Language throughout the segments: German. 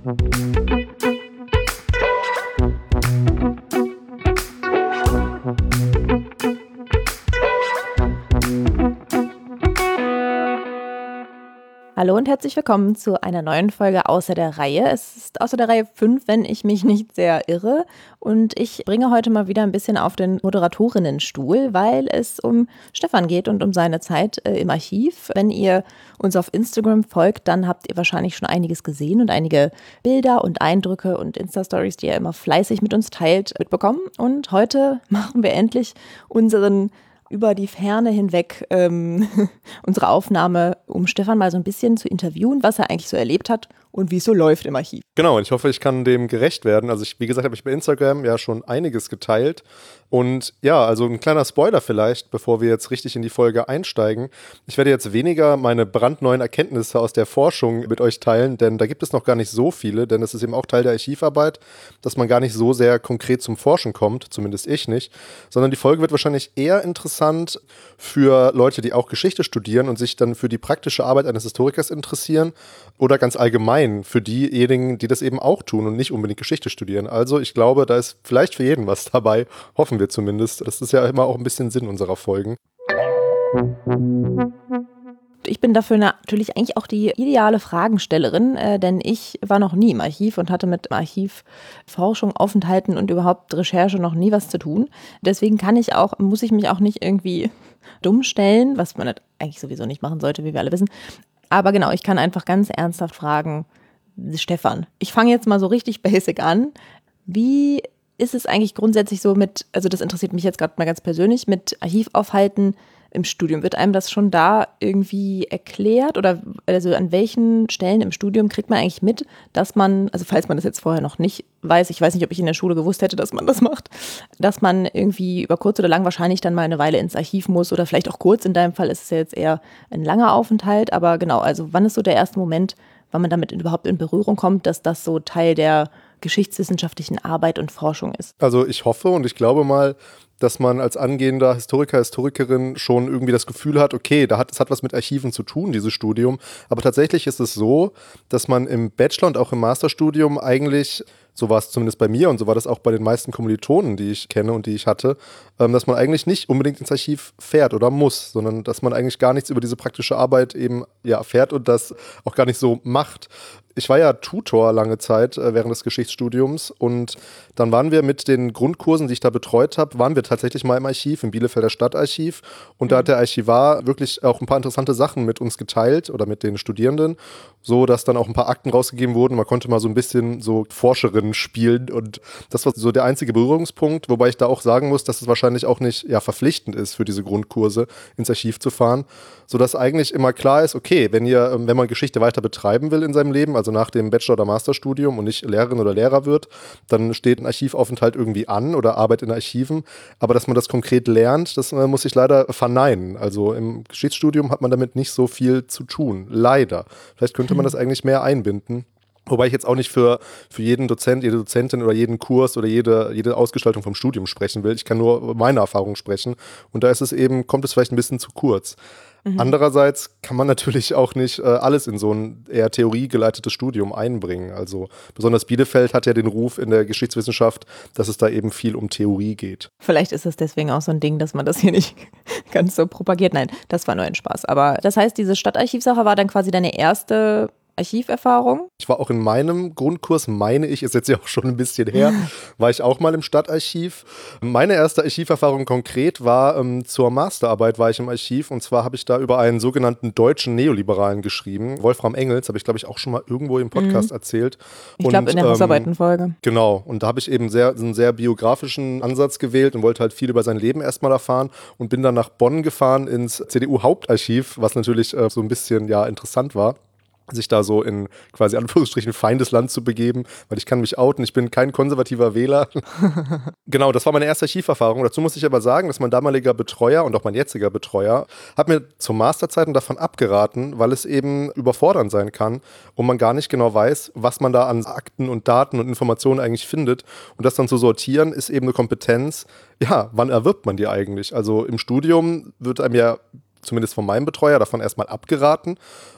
Hallo und herzlich willkommen zu einer neuen Folge außer der Reihe. Es ist außer der Reihe 5, wenn ich mich nicht sehr irre. Und ich bringe heute mal wieder ein bisschen auf den Moderatorinnenstuhl, weil es um Stefan geht und um seine Zeit im Archiv. Wenn ihr uns auf Instagram folgt, dann habt ihr wahrscheinlich schon einiges gesehen und einige Bilder und Eindrücke und Insta-Stories, die ihr immer fleißig mit uns teilt, mitbekommen. Und heute machen wir endlich unseren über die Ferne hinweg unsere Aufnahme, um Stefan mal so ein bisschen zu interviewen, was er eigentlich so erlebt hat und wie es so läuft im Archiv. Genau, und ich hoffe, ich kann dem gerecht werden. Also wie gesagt, habe ich bei Instagram ja schon einiges geteilt. Und ja, also ein kleiner Spoiler vielleicht, bevor wir jetzt richtig in die Folge einsteigen. Ich werde jetzt weniger meine brandneuen Erkenntnisse aus der Forschung mit euch teilen, denn da gibt es noch gar nicht so viele, denn es ist eben auch Teil der Archivarbeit, dass man gar nicht so sehr konkret zum Forschen kommt, zumindest ich nicht, sondern die Folge wird wahrscheinlich eher interessant für Leute, die auch Geschichte studieren und sich dann für die praktische Arbeit eines Historikers interessieren oder ganz allgemein für diejenigen, die das eben auch tun und nicht unbedingt Geschichte studieren. Also ich glaube, da ist vielleicht für jeden was dabei, hoffen wir zumindest. Das ist ja immer auch ein bisschen Sinn unserer Folgen. Ich bin dafür natürlich eigentlich auch die ideale Fragenstellerin, denn ich war noch nie im Archiv und hatte mit Archivforschung, Aufenthalten und überhaupt Recherche noch nie was zu tun. Deswegen muss ich mich auch nicht irgendwie dumm stellen, was man eigentlich sowieso nicht machen sollte, wie wir alle wissen. Aber genau, ich kann einfach ganz ernsthaft fragen, Stefan, ich fange jetzt mal so richtig basic an. Wie ist es eigentlich grundsätzlich so also das interessiert mich jetzt gerade mal ganz persönlich, mit Archivaufhalten im Studium? Wird einem das schon da irgendwie erklärt oder also an welchen Stellen im Studium kriegt man eigentlich mit, dass man, also falls man das jetzt vorher noch nicht weiß, ich weiß nicht, ob ich in der Schule gewusst hätte, dass man das macht, dass man irgendwie über kurz oder lang wahrscheinlich dann mal eine Weile ins Archiv muss oder vielleicht auch kurz, in deinem Fall ist es ja jetzt eher ein langer Aufenthalt, aber genau, also wann ist so der erste Moment, wann man damit überhaupt in Berührung kommt, dass das so Teil der geschichtswissenschaftlichen Arbeit und Forschung ist? Also ich hoffe und ich glaube mal, dass man als angehender Historiker, Historikerin schon irgendwie das Gefühl hat, okay, es hat was mit Archiven zu tun, dieses Studium. Aber tatsächlich ist es so, dass man im Bachelor- und auch im Masterstudium eigentlich, so war es zumindest bei mir und so war das auch bei den meisten Kommilitonen, die ich kenne und die ich hatte, dass man eigentlich nicht unbedingt ins Archiv fährt oder muss, sondern dass man eigentlich gar nichts über diese praktische Arbeit eben erfährt und das auch gar nicht so macht. Ich war ja Tutor lange Zeit während des Geschichtsstudiums und dann waren wir mit den Grundkursen, die ich da betreut habe, waren wir tatsächlich mal im Archiv, im Bielefelder Stadtarchiv und da hat der Archivar wirklich auch ein paar interessante Sachen mit uns geteilt oder mit den Studierenden, so dass dann auch ein paar Akten rausgegeben wurden. Man konnte mal so ein bisschen so Forscherinnen spielen und das war so der einzige Berührungspunkt, wobei ich da auch sagen muss, dass es wahrscheinlich auch nicht verpflichtend ist für diese Grundkurse ins Archiv zu fahren, sodass eigentlich immer klar ist, okay, wenn man Geschichte weiter betreiben will in seinem Leben, also nach dem Bachelor- oder Masterstudium und nicht Lehrerin oder Lehrer wird, dann steht ein Archivaufenthalt irgendwie an oder Arbeit in Archiven. Aber dass man das konkret lernt, das muss ich leider verneinen. Also im Geschichtsstudium hat man damit nicht so viel zu tun. Leider. Vielleicht könnte man das eigentlich mehr einbinden. Wobei ich jetzt auch nicht für jeden Dozent, jede Dozentin oder jeden Kurs oder jede Ausgestaltung vom Studium sprechen will. Ich kann nur meine Erfahrung sprechen. Und da kommt es vielleicht ein bisschen zu kurz. Andererseits kann man natürlich auch nicht alles in so ein eher theoriegeleitetes Studium einbringen. Also besonders Bielefeld hat ja den Ruf in der Geschichtswissenschaft, dass es da eben viel um Theorie geht. Vielleicht ist es deswegen auch so ein Ding, dass man das hier nicht ganz so propagiert. Nein, das war nur ein Spaß. Aber das heißt, diese Stadtarchivsache war dann quasi deine erste Archiverfahrung? Ich war auch in meinem Grundkurs, meine ich, ist jetzt ja auch schon ein bisschen her, war ich auch mal im Stadtarchiv. Meine erste Archiverfahrung konkret war, zur Masterarbeit war ich im Archiv und zwar habe ich da über einen sogenannten deutschen Neoliberalen geschrieben. Wolfram Engels, habe ich glaube ich auch schon mal irgendwo im Podcast erzählt. Ich glaube in der Hausarbeitenfolge. Genau, und da habe ich eben einen sehr biografischen Ansatz gewählt und wollte halt viel über sein Leben erstmal erfahren und bin dann nach Bonn gefahren ins CDU-Hauptarchiv, was natürlich so ein bisschen interessant war, sich da so in quasi Anführungsstrichen Feindesland zu begeben, weil ich kann mich outen, ich bin kein konservativer Wähler. Genau, das war meine erste Archiverfahrung. Dazu muss ich aber sagen, dass mein damaliger Betreuer und auch mein jetziger Betreuer hat mir zu Masterzeiten davon abgeraten, weil es eben überfordernd sein kann und man gar nicht genau weiß, was man da an Akten und Daten und Informationen eigentlich findet. Und das dann zu sortieren, ist eben eine Kompetenz. Ja, wann erwirbt man die eigentlich? Also im Studium wird einem ja zumindest von meinem Betreuer davon erstmal abgeraten.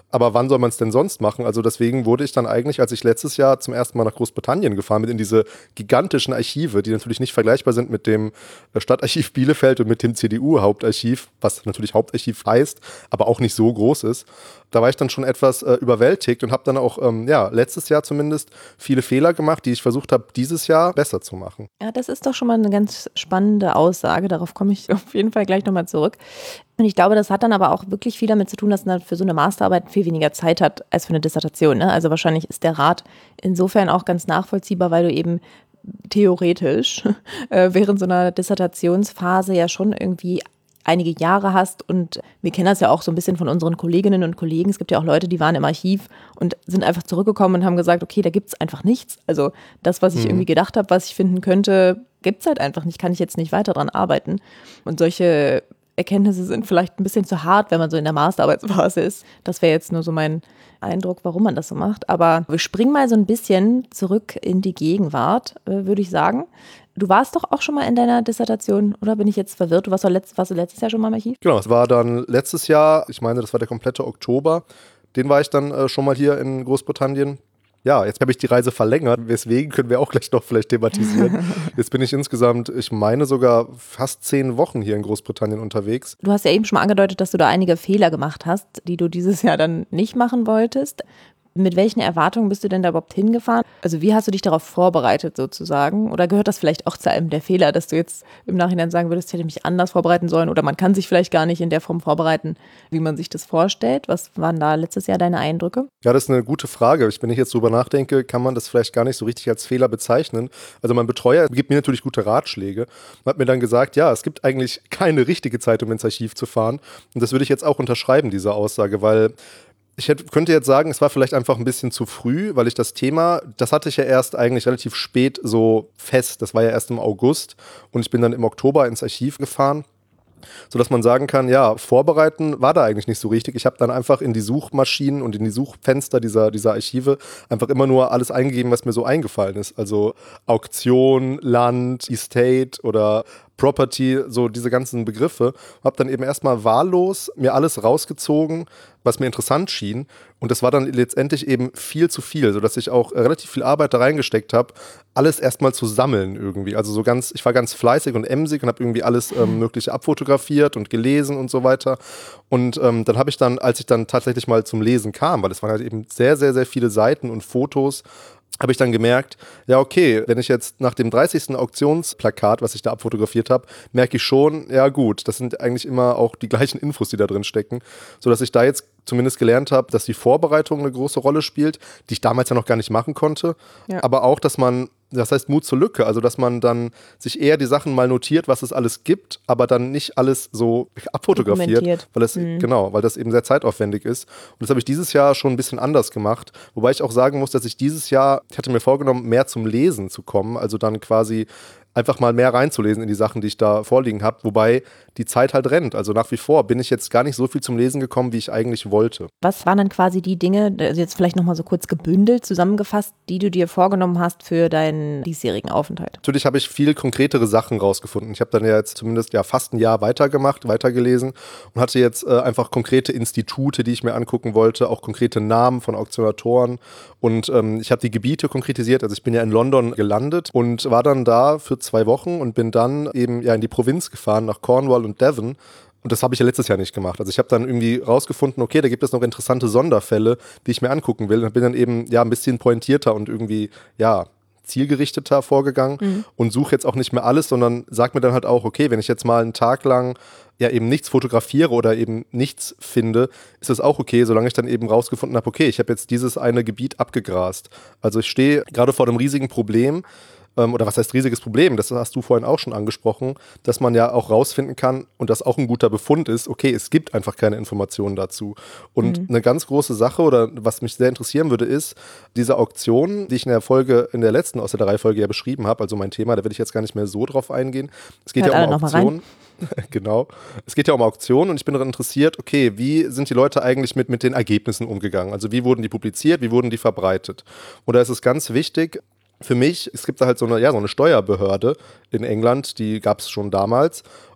Aber wann soll man es denn sonst machen? Also deswegen wurde ich dann eigentlich, als ich letztes Jahr zum ersten Mal nach Großbritannien gefahren bin, in diese gigantischen Archive, die natürlich nicht vergleichbar sind mit dem Stadtarchiv Bielefeld und mit dem CDU-Hauptarchiv, was natürlich Hauptarchiv heißt, aber auch nicht so groß ist. Da war ich dann schon etwas überwältigt und habe dann auch, letztes Jahr zumindest viele Fehler gemacht, die ich versucht habe, dieses Jahr besser zu machen. Ja, das ist doch schon mal eine ganz spannende Aussage. Darauf komme ich auf jeden Fall gleich nochmal zurück. Und ich glaube, das hat dann aber auch wirklich viel damit zu tun, dass man für so eine Masterarbeit viel weniger Zeit hat als für eine Dissertation. Ne? Also wahrscheinlich ist der Rat insofern auch ganz nachvollziehbar, weil du eben theoretisch während so einer Dissertationsphase ja schon irgendwie einige Jahre hast, und wir kennen das ja auch so ein bisschen von unseren Kolleginnen und Kollegen. Es gibt ja auch Leute, die waren im Archiv und sind einfach zurückgekommen und haben gesagt, okay, da gibt es einfach nichts. Also das, was ich irgendwie gedacht habe, was ich finden könnte, gibt es halt einfach nicht, kann ich jetzt nicht weiter dran arbeiten. Und solche Erkenntnisse sind vielleicht ein bisschen zu hart, wenn man so in der Masterarbeitsphase ist. Das wäre jetzt nur so mein Eindruck, warum man das so macht. Aber wir springen mal so ein bisschen zurück in die Gegenwart, würde ich sagen. Du warst doch auch schon mal in deiner Dissertation, oder bin ich jetzt verwirrt? Warst du letztes Jahr schon mal im Archiv? Genau, es war dann letztes Jahr, ich meine, das war der komplette Oktober, den war ich dann schon mal hier in Großbritannien. Ja, jetzt habe ich die Reise verlängert, weswegen können wir auch gleich noch vielleicht thematisieren. Jetzt bin ich insgesamt, ich meine sogar fast 10 Wochen hier in Großbritannien unterwegs. Du hast ja eben schon mal angedeutet, dass du da einige Fehler gemacht hast, die du dieses Jahr dann nicht machen wolltest. Mit welchen Erwartungen bist du denn da überhaupt hingefahren? Also wie hast du dich darauf vorbereitet sozusagen? Oder gehört das vielleicht auch zu einem der Fehler, dass du jetzt im Nachhinein sagen würdest, ich hätte mich anders vorbereiten sollen, oder man kann sich vielleicht gar nicht in der Form vorbereiten, wie man sich das vorstellt? Was waren da letztes Jahr deine Eindrücke? Ja, das ist eine gute Frage. Wenn ich jetzt drüber nachdenke, kann man das vielleicht gar nicht so richtig als Fehler bezeichnen. Also mein Betreuer gibt mir natürlich gute Ratschläge und hat mir dann gesagt, ja, es gibt eigentlich keine richtige Zeit, um ins Archiv zu fahren. Und das würde ich jetzt auch unterschreiben, diese Aussage, weil könnte jetzt sagen, es war vielleicht einfach ein bisschen zu früh, weil ich das Thema, das hatte ich ja erst eigentlich relativ spät so fest. Das war ja erst im August und ich bin dann im Oktober ins Archiv gefahren, sodass man sagen kann, ja, vorbereiten war da eigentlich nicht so richtig. Ich habe dann einfach in die Suchmaschinen und in die Suchfenster dieser Archive einfach immer nur alles eingegeben, was mir so eingefallen ist. Also Auktion, Land, Estate oder Property, so diese ganzen Begriffe. Habe dann eben erstmal wahllos mir alles rausgezogen, was mir interessant schien. Und das war dann letztendlich eben viel zu viel, sodass ich auch relativ viel Arbeit da reingesteckt habe, alles erstmal zu sammeln irgendwie. Also ich war ganz fleißig und emsig und habe irgendwie alles Mögliche abfotografiert und gelesen und so weiter. Und dann habe ich dann, als ich dann tatsächlich mal zum Lesen kam, weil es waren halt eben sehr, sehr, sehr viele Seiten und Fotos, habe ich dann gemerkt, ja okay, wenn ich jetzt nach dem 30. Auktionsplakat, was ich da abfotografiert habe, merke ich schon, ja gut, das sind eigentlich immer auch die gleichen Infos, die da drin stecken, sodass ich da jetzt zumindest gelernt habe, dass die Vorbereitung eine große Rolle spielt, die ich damals ja noch gar nicht machen konnte, aber auch, dass man, das heißt Mut zur Lücke, also dass man dann sich eher die Sachen mal notiert, was es alles gibt, aber dann nicht alles so abfotografiert, weil das eben sehr zeitaufwendig ist. Und das habe ich dieses Jahr schon ein bisschen anders gemacht, wobei ich auch sagen muss, dass ich dieses Jahr, ich hatte mir vorgenommen, mehr zum Lesen zu kommen, also dann quasi einfach mal mehr reinzulesen in die Sachen, die ich da vorliegen habe, wobei die Zeit halt rennt. Also nach wie vor bin ich jetzt gar nicht so viel zum Lesen gekommen, wie ich eigentlich wollte. Was waren dann quasi die Dinge, also jetzt vielleicht nochmal so kurz gebündelt, zusammengefasst, die du dir vorgenommen hast für deinen diesjährigen Aufenthalt? Natürlich habe ich viel konkretere Sachen rausgefunden. Ich habe dann ja jetzt zumindest fast ein Jahr weitergelesen und hatte jetzt einfach konkrete Institute, die ich mir angucken wollte, auch konkrete Namen von Auktionatoren. Und ich habe die Gebiete konkretisiert. Also ich bin ja in London gelandet und war dann da für 2 Wochen und bin dann eben in die Provinz gefahren, nach Cornwall und Devon. Und das habe ich ja letztes Jahr nicht gemacht. Also ich habe dann irgendwie rausgefunden, okay, da gibt es noch interessante Sonderfälle, die ich mir angucken will. Und bin dann eben ein bisschen pointierter und irgendwie, zielgerichteter vorgegangen und suche jetzt auch nicht mehr alles, sondern sag mir dann halt auch, okay, wenn ich jetzt mal einen Tag lang eben nichts fotografiere oder eben nichts finde, ist das auch okay, solange ich dann eben rausgefunden habe, okay, ich habe jetzt dieses eine Gebiet abgegrast. Also ich stehe gerade vor einem riesigen Problem, oder was heißt riesiges Problem, das hast du vorhin auch schon angesprochen, dass man ja auch rausfinden kann und das auch ein guter Befund ist, okay, es gibt einfach keine Informationen dazu. Und eine ganz große Sache oder was mich sehr interessieren würde, ist diese Auktion, die ich in der letzten aus der Reihe-Folge beschrieben habe, also mein Thema, da will ich jetzt gar nicht mehr so drauf eingehen. Es geht ja um Auktionen. Genau. Es geht ja um Auktionen und ich bin daran interessiert, okay, wie sind die Leute eigentlich mit den Ergebnissen umgegangen? Also wie wurden die publiziert, wie wurden die verbreitet? Und da ist es ganz wichtig, für mich, es gibt da halt so eine Steuerbehörde in England, die gab es schon damals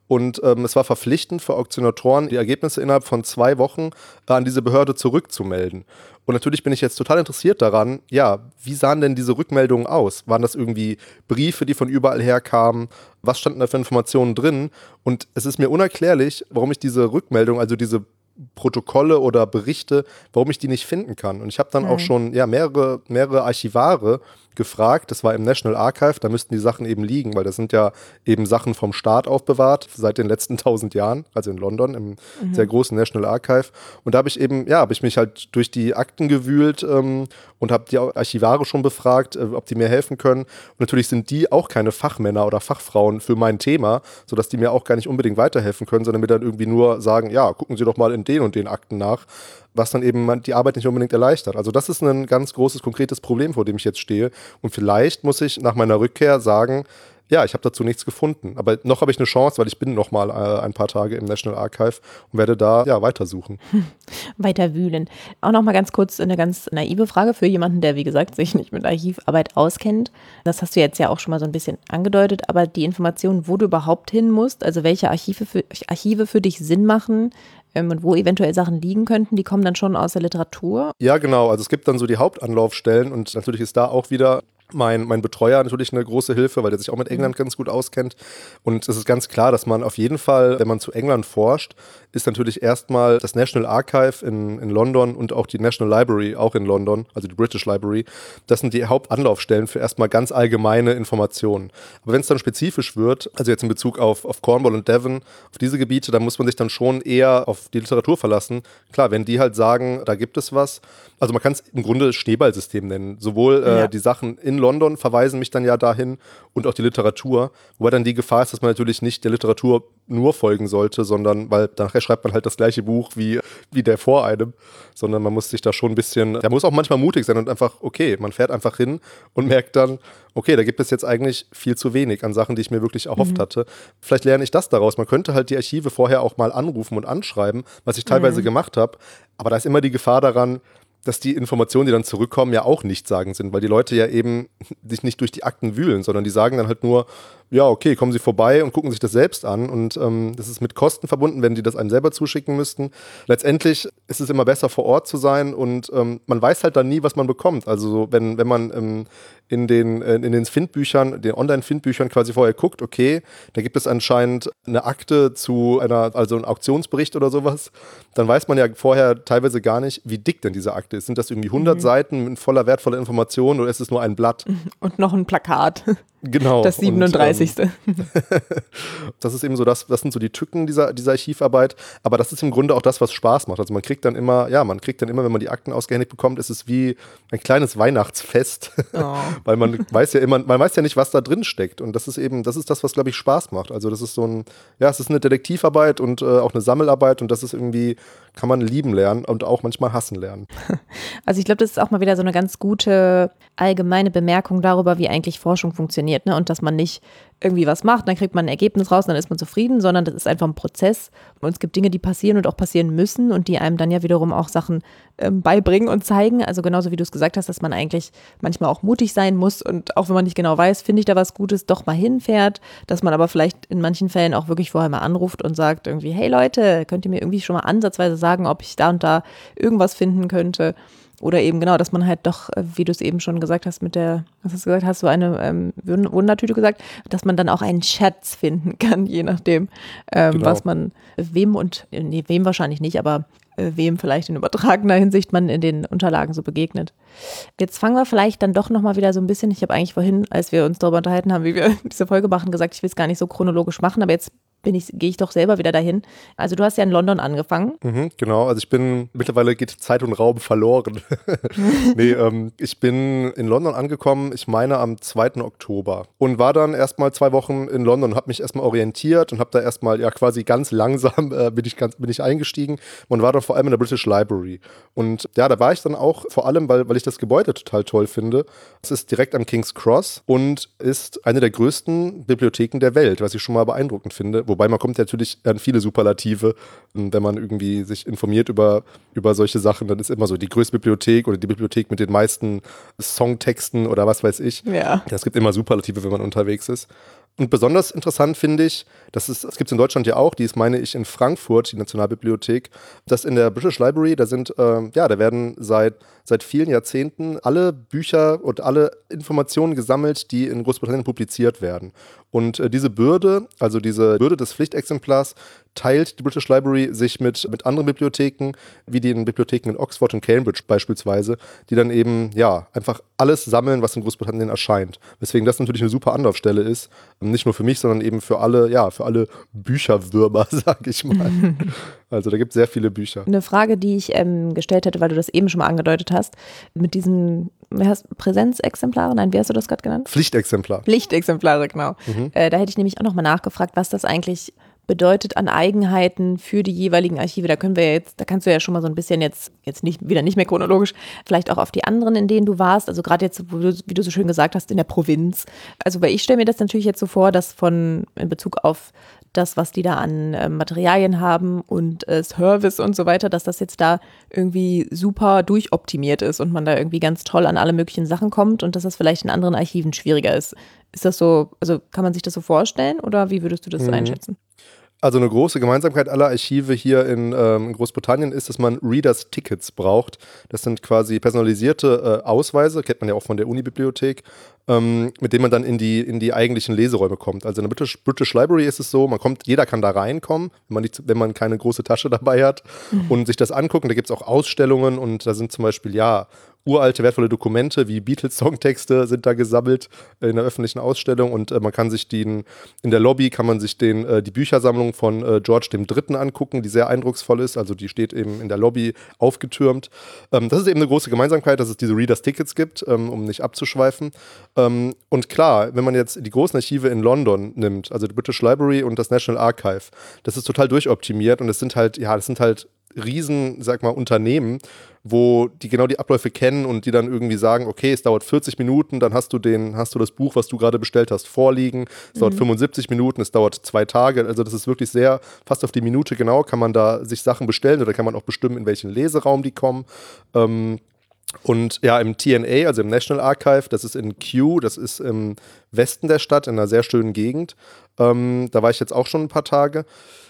und es war verpflichtend für Auktionatoren, die Ergebnisse innerhalb von 2 Wochen an diese Behörde zurückzumelden. Und natürlich bin ich jetzt total interessiert daran, ja, wie sahen denn diese Rückmeldungen aus? Waren das irgendwie Briefe, die von überall her kamen? Was standen da für Informationen drin? Und es ist mir unerklärlich, warum ich diese Rückmeldung, also diese Protokolle oder Berichte, warum ich die nicht finden kann. Und ich habe dann auch schon mehrere Archivare gefragt. Das war im National Archive, da müssten die Sachen eben liegen, weil das sind ja eben Sachen vom Staat aufbewahrt, seit den letzten 1000 Jahren, also in London, im sehr großen National Archive. Und da habe ich eben, habe ich mich halt durch die Akten gewühlt und habe die Archivare schon befragt, ob die mir helfen können. Und natürlich sind die auch keine Fachmänner oder Fachfrauen für mein Thema, sodass die mir auch gar nicht unbedingt weiterhelfen können, sondern mir dann irgendwie nur sagen, ja, gucken Sie doch mal in den und den Akten nach, was dann eben die Arbeit nicht unbedingt erleichtert. Also das ist ein ganz großes, konkretes Problem, vor dem ich jetzt stehe. Und vielleicht muss ich nach meiner Rückkehr sagen, ja, ich habe dazu nichts gefunden. Aber noch habe ich eine Chance, weil ich bin noch mal ein paar Tage im National Archive und werde da weitersuchen. Weiter wühlen. Auch noch mal ganz kurz eine ganz naive Frage für jemanden, der, wie gesagt, sich nicht mit Archivarbeit auskennt. Das hast du jetzt ja auch schon mal so ein bisschen angedeutet, aber die Information, wo du überhaupt hin musst, also welche Archive für dich Sinn machen, und wo eventuell Sachen liegen könnten, die kommen dann schon aus der Literatur? Ja, genau. Also es gibt dann so die Hauptanlaufstellen und natürlich ist da auch wieder mein Betreuer natürlich eine große Hilfe, weil der sich auch mit England ganz gut auskennt. Und es ist ganz klar, dass man auf jeden Fall, wenn man zu England forscht, ist natürlich erstmal das National Archive in London und auch die National Library auch in London, also die British Library. Das sind die Hauptanlaufstellen für erstmal ganz allgemeine Informationen. Aber wenn es dann spezifisch wird, also jetzt in Bezug auf Cornwall und Devon, auf diese Gebiete, da muss man sich dann schon eher auf die Literatur verlassen. Klar, wenn die halt sagen, da gibt es was. Also man kann es im Grunde Schneeballsystem nennen. Sowohl die Sachen in London verweisen mich dann ja dahin und auch die Literatur. Wobei dann die Gefahr ist, dass man natürlich nicht der Literatur nur folgen sollte, sondern, weil nachher schreibt man halt das gleiche Buch wie der vor einem, sondern man muss sich da schon ein bisschen, der muss auch manchmal mutig sein und einfach, okay, man fährt einfach hin und merkt dann, okay, da gibt es jetzt eigentlich viel zu wenig an Sachen, die ich mir wirklich erhofft hatte. Vielleicht lerne ich das daraus. Man könnte halt die Archive vorher auch mal anrufen und anschreiben, was ich teilweise gemacht habe, aber da ist immer die Gefahr daran, dass die Informationen, die dann zurückkommen, ja auch nichtssagend sind, weil die Leute ja eben sich nicht durch die Akten wühlen, sondern die sagen dann halt nur, ja, okay, kommen Sie vorbei und gucken sich das selbst an. Und das ist mit Kosten verbunden, wenn die das einem selber zuschicken müssten. Letztendlich ist es immer besser, vor Ort zu sein und man weiß halt dann nie, was man bekommt. Also wenn man in den Findbüchern, den Online-Findbüchern quasi vorher guckt, okay, da gibt es anscheinend eine Akte zu also einen Auktionsbericht oder sowas, dann weiß man ja vorher teilweise gar nicht, wie dick denn diese Akte ist. Sind das irgendwie 100 Seiten mit voller wertvoller Informationen oder ist es nur ein Blatt? Und noch ein Plakat. Genau. Das 37. Das ist eben so, das sind so die Tücken dieser Archivarbeit, aber das ist im Grunde auch das, was Spaß macht. Also man kriegt dann immer, wenn man die Akten ausgehändigt bekommt, ist es wie ein kleines Weihnachtsfest, weil man weiß ja nicht, was da drin steckt und das ist das, was, glaube ich, Spaß macht. Also das ist es ist eine Detektivarbeit und auch eine Sammelarbeit und das ist irgendwie, kann man lieben lernen und auch manchmal hassen lernen. Also ich glaube, das ist auch mal wieder so eine ganz gute allgemeine Bemerkung darüber, wie eigentlich Forschung funktioniert, ne? Und dass man nicht irgendwie was macht, dann kriegt man ein Ergebnis raus und dann ist man zufrieden, sondern das ist einfach ein Prozess und es gibt Dinge, die passieren und auch passieren müssen und die einem dann ja wiederum auch Sachen beibringen und zeigen. Also genauso wie du es gesagt hast, dass man eigentlich manchmal auch mutig sein muss und auch wenn man nicht genau weiß, finde ich da was Gutes, doch mal hinfährt, dass man aber vielleicht in manchen Fällen auch wirklich vorher mal anruft und sagt irgendwie, hey Leute, könnt ihr mir irgendwie schon mal ansatzweise sagen, ob ich da und da irgendwas finden könnte? Oder eben genau, dass man halt doch, wie du es eben schon gesagt hast, hast du eine Wundertüte gesagt, dass man dann auch einen Schatz finden kann, je nachdem, was man, wem wahrscheinlich nicht, aber wem vielleicht in übertragener Hinsicht man in den Unterlagen so begegnet. Jetzt fangen wir vielleicht dann doch nochmal wieder so ein bisschen, ich habe eigentlich vorhin, als wir uns darüber unterhalten haben, wie wir diese Folge machen, gesagt, ich will es gar nicht so chronologisch machen, aber jetzt gehe ich doch selber wieder dahin. Also du hast ja in London angefangen. Genau, also mittlerweile geht Zeit und Raum verloren. Ich bin in London angekommen, ich meine am 2. Oktober und war dann erstmal 2 Wochen in London und habe mich erstmal orientiert und habe da erstmal quasi ganz langsam bin ich eingestiegen und war dann vor allem in der British Library. Und ja, da war ich dann auch vor allem, weil ich das Gebäude total toll finde. Es ist direkt am King's Cross und ist eine der größten Bibliotheken der Welt, was ich schon mal beeindruckend finde. Wobei man kommt natürlich an viele Superlative, wenn man irgendwie sich informiert über solche Sachen, dann ist immer so die größte Bibliothek oder die Bibliothek mit den meisten Songtexten oder was weiß ich. Ja. Es gibt immer Superlative, wenn man unterwegs ist. Und besonders interessant finde ich, das gibt es in Deutschland ja auch, die ist, meine ich, in Frankfurt, die Nationalbibliothek, dass in der British Library, da werden seit vielen Jahrzehnten alle Bücher und alle Informationen gesammelt, die in Großbritannien publiziert werden. Und diese Bürde des Pflichtexemplars, teilt die British Library sich mit anderen Bibliotheken, wie den Bibliotheken in Oxford und Cambridge beispielsweise, die dann eben einfach alles sammeln, was in Großbritannien erscheint. Weswegen das natürlich eine super Anlaufstelle ist, nicht nur für mich, sondern eben für alle Bücherwürmer, sag ich mal. Also da gibt es sehr viele Bücher. Eine Frage, die ich gestellt hätte, weil du das eben schon mal angedeutet hast, mit diesen Präsenzexemplare, nein, wie hast du das gerade genannt? Pflichtexemplare, genau. Da hätte ich nämlich auch nochmal nachgefragt, was das eigentlich bedeutet an Eigenheiten für die jeweiligen Archive. Da kannst du ja schon mal so ein bisschen jetzt nicht mehr chronologisch, vielleicht auch auf die anderen, in denen du warst, also gerade jetzt, wie du so schön gesagt hast, in der Provinz. Also weil ich stelle mir das natürlich jetzt so vor, dass in Bezug auf das, was die da an Materialien haben und Service und so weiter, dass das jetzt da irgendwie super durchoptimiert ist und man da irgendwie ganz toll an alle möglichen Sachen kommt und dass das vielleicht in anderen Archiven schwieriger ist. Ist das so, also kann man sich das so vorstellen oder wie würdest du das einschätzen? Also eine große Gemeinsamkeit aller Archive hier in Großbritannien ist, dass man Readers Tickets braucht. Das sind quasi personalisierte Ausweise, kennt man ja auch von der Unibibliothek, mit denen man dann in die eigentlichen Leseräume kommt. Also in der British Library ist es so, jeder kann da reinkommen, wenn man keine große Tasche dabei hat und sich das angucken. Da gibt es auch Ausstellungen und da sind zum Beispiel, uralte, wertvolle Dokumente wie Beatles-Songtexte sind da gesammelt in der öffentlichen Ausstellung und man kann sich in der Lobby die Büchersammlung von George III. Angucken, die sehr eindrucksvoll ist, also die steht eben in der Lobby aufgetürmt. Das ist eben eine große Gemeinsamkeit, dass es diese Readers-Tickets gibt, um nicht abzuschweifen. Und klar, wenn man jetzt die großen Archive in London nimmt, also die British Library und das National Archive, das ist total durchoptimiert und das sind halt riesen, Unternehmen, wo die genau die Abläufe kennen und die dann irgendwie sagen, okay, es dauert 40 Minuten, dann hast du das Buch, was du gerade bestellt hast, vorliegen. Es dauert 75 Minuten, es dauert 2 Tage. Also das ist wirklich sehr, fast auf die Minute genau, kann man da sich Sachen bestellen oder kann man auch bestimmen, in welchen Leseraum die kommen. Und im TNA, also im National Archive, das ist in Kew, das ist im Westen der Stadt, in einer sehr schönen Gegend. Da war ich jetzt auch schon ein paar Tage.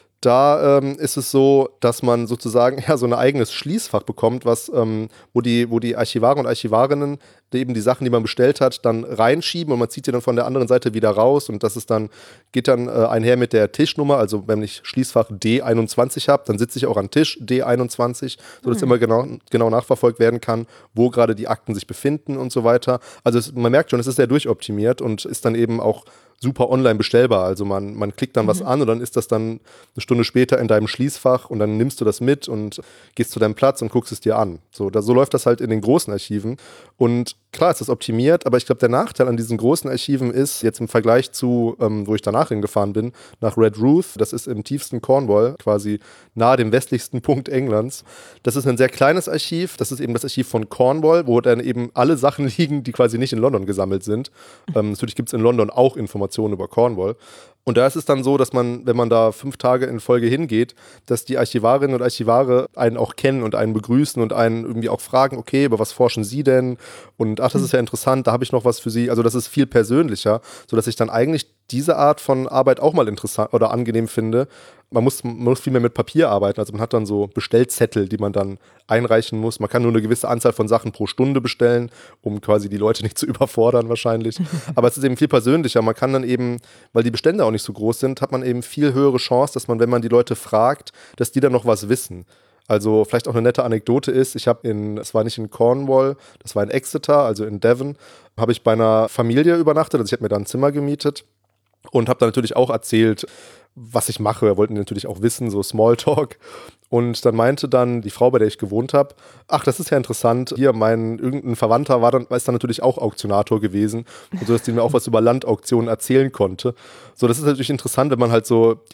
Da ist es so, dass man sozusagen so ein eigenes Schließfach bekommt, wo die Archivare und Archivarinnen eben die Sachen, die man bestellt hat, dann reinschieben und man zieht sie dann von der anderen Seite wieder raus und geht dann einher mit der Tischnummer. Also wenn ich Schließfach D21 habe, dann sitze ich auch an Tisch D21, sodass immer genau nachverfolgt werden kann, wo gerade die Akten sich befinden und so weiter. Also man merkt schon, es ist sehr durchoptimiert und ist dann eben auch super online bestellbar. Also man klickt dann was an und dann ist das dann eine Stunde später in deinem Schließfach und dann nimmst du das mit und gehst zu deinem Platz und guckst es dir an. So läuft das halt in den großen Archiven. Und klar ist das optimiert, aber ich glaube, der Nachteil an diesen großen Archiven ist, jetzt im Vergleich zu, wo ich danach hingefahren bin, nach Red Ruth, das ist im tiefsten Cornwall, quasi nahe dem westlichsten Punkt Englands. Das ist ein sehr kleines Archiv, das ist eben das Archiv von Cornwall, wo dann eben alle Sachen liegen, die quasi nicht in London gesammelt sind. Natürlich gibt es in London auch Informationen über Cornwall. Und da ist es dann so, dass man, wenn man da 5 Tage in Folge hingeht, dass die Archivarinnen und Archivare einen auch kennen und einen begrüßen und einen irgendwie auch fragen, okay, über was forschen Sie denn? Und das ist ja interessant, da habe ich noch was für Sie. Also das ist viel persönlicher, sodass ich dann eigentlich diese Art von Arbeit auch mal interessant oder angenehm finde. Man muss viel mehr mit Papier arbeiten, also man hat dann so Bestellzettel, die man dann einreichen muss. Man kann nur eine gewisse Anzahl von Sachen pro Stunde bestellen, um quasi die Leute nicht zu überfordern wahrscheinlich. Aber es ist eben viel persönlicher. Man kann dann eben, weil die Bestände auch nicht so groß sind, hat man eben viel höhere Chance, dass man, wenn man die Leute fragt, dass die dann noch was wissen. Also vielleicht auch eine nette Anekdote ist, es war nicht in Cornwall, das war in Exeter, also in Devon, habe ich bei einer Familie übernachtet, also ich habe mir da ein Zimmer gemietet und habe da natürlich auch erzählt, was ich mache. Wir wollten natürlich auch wissen, so Smalltalk. Und dann meinte dann die Frau, bei der ich gewohnt habe, ach, das ist ja interessant, hier irgendein Verwandter ist dann natürlich auch Auktionator gewesen, und so, dass die mir auch was über Landauktionen erzählen konnte. So, das ist natürlich interessant, wenn man halt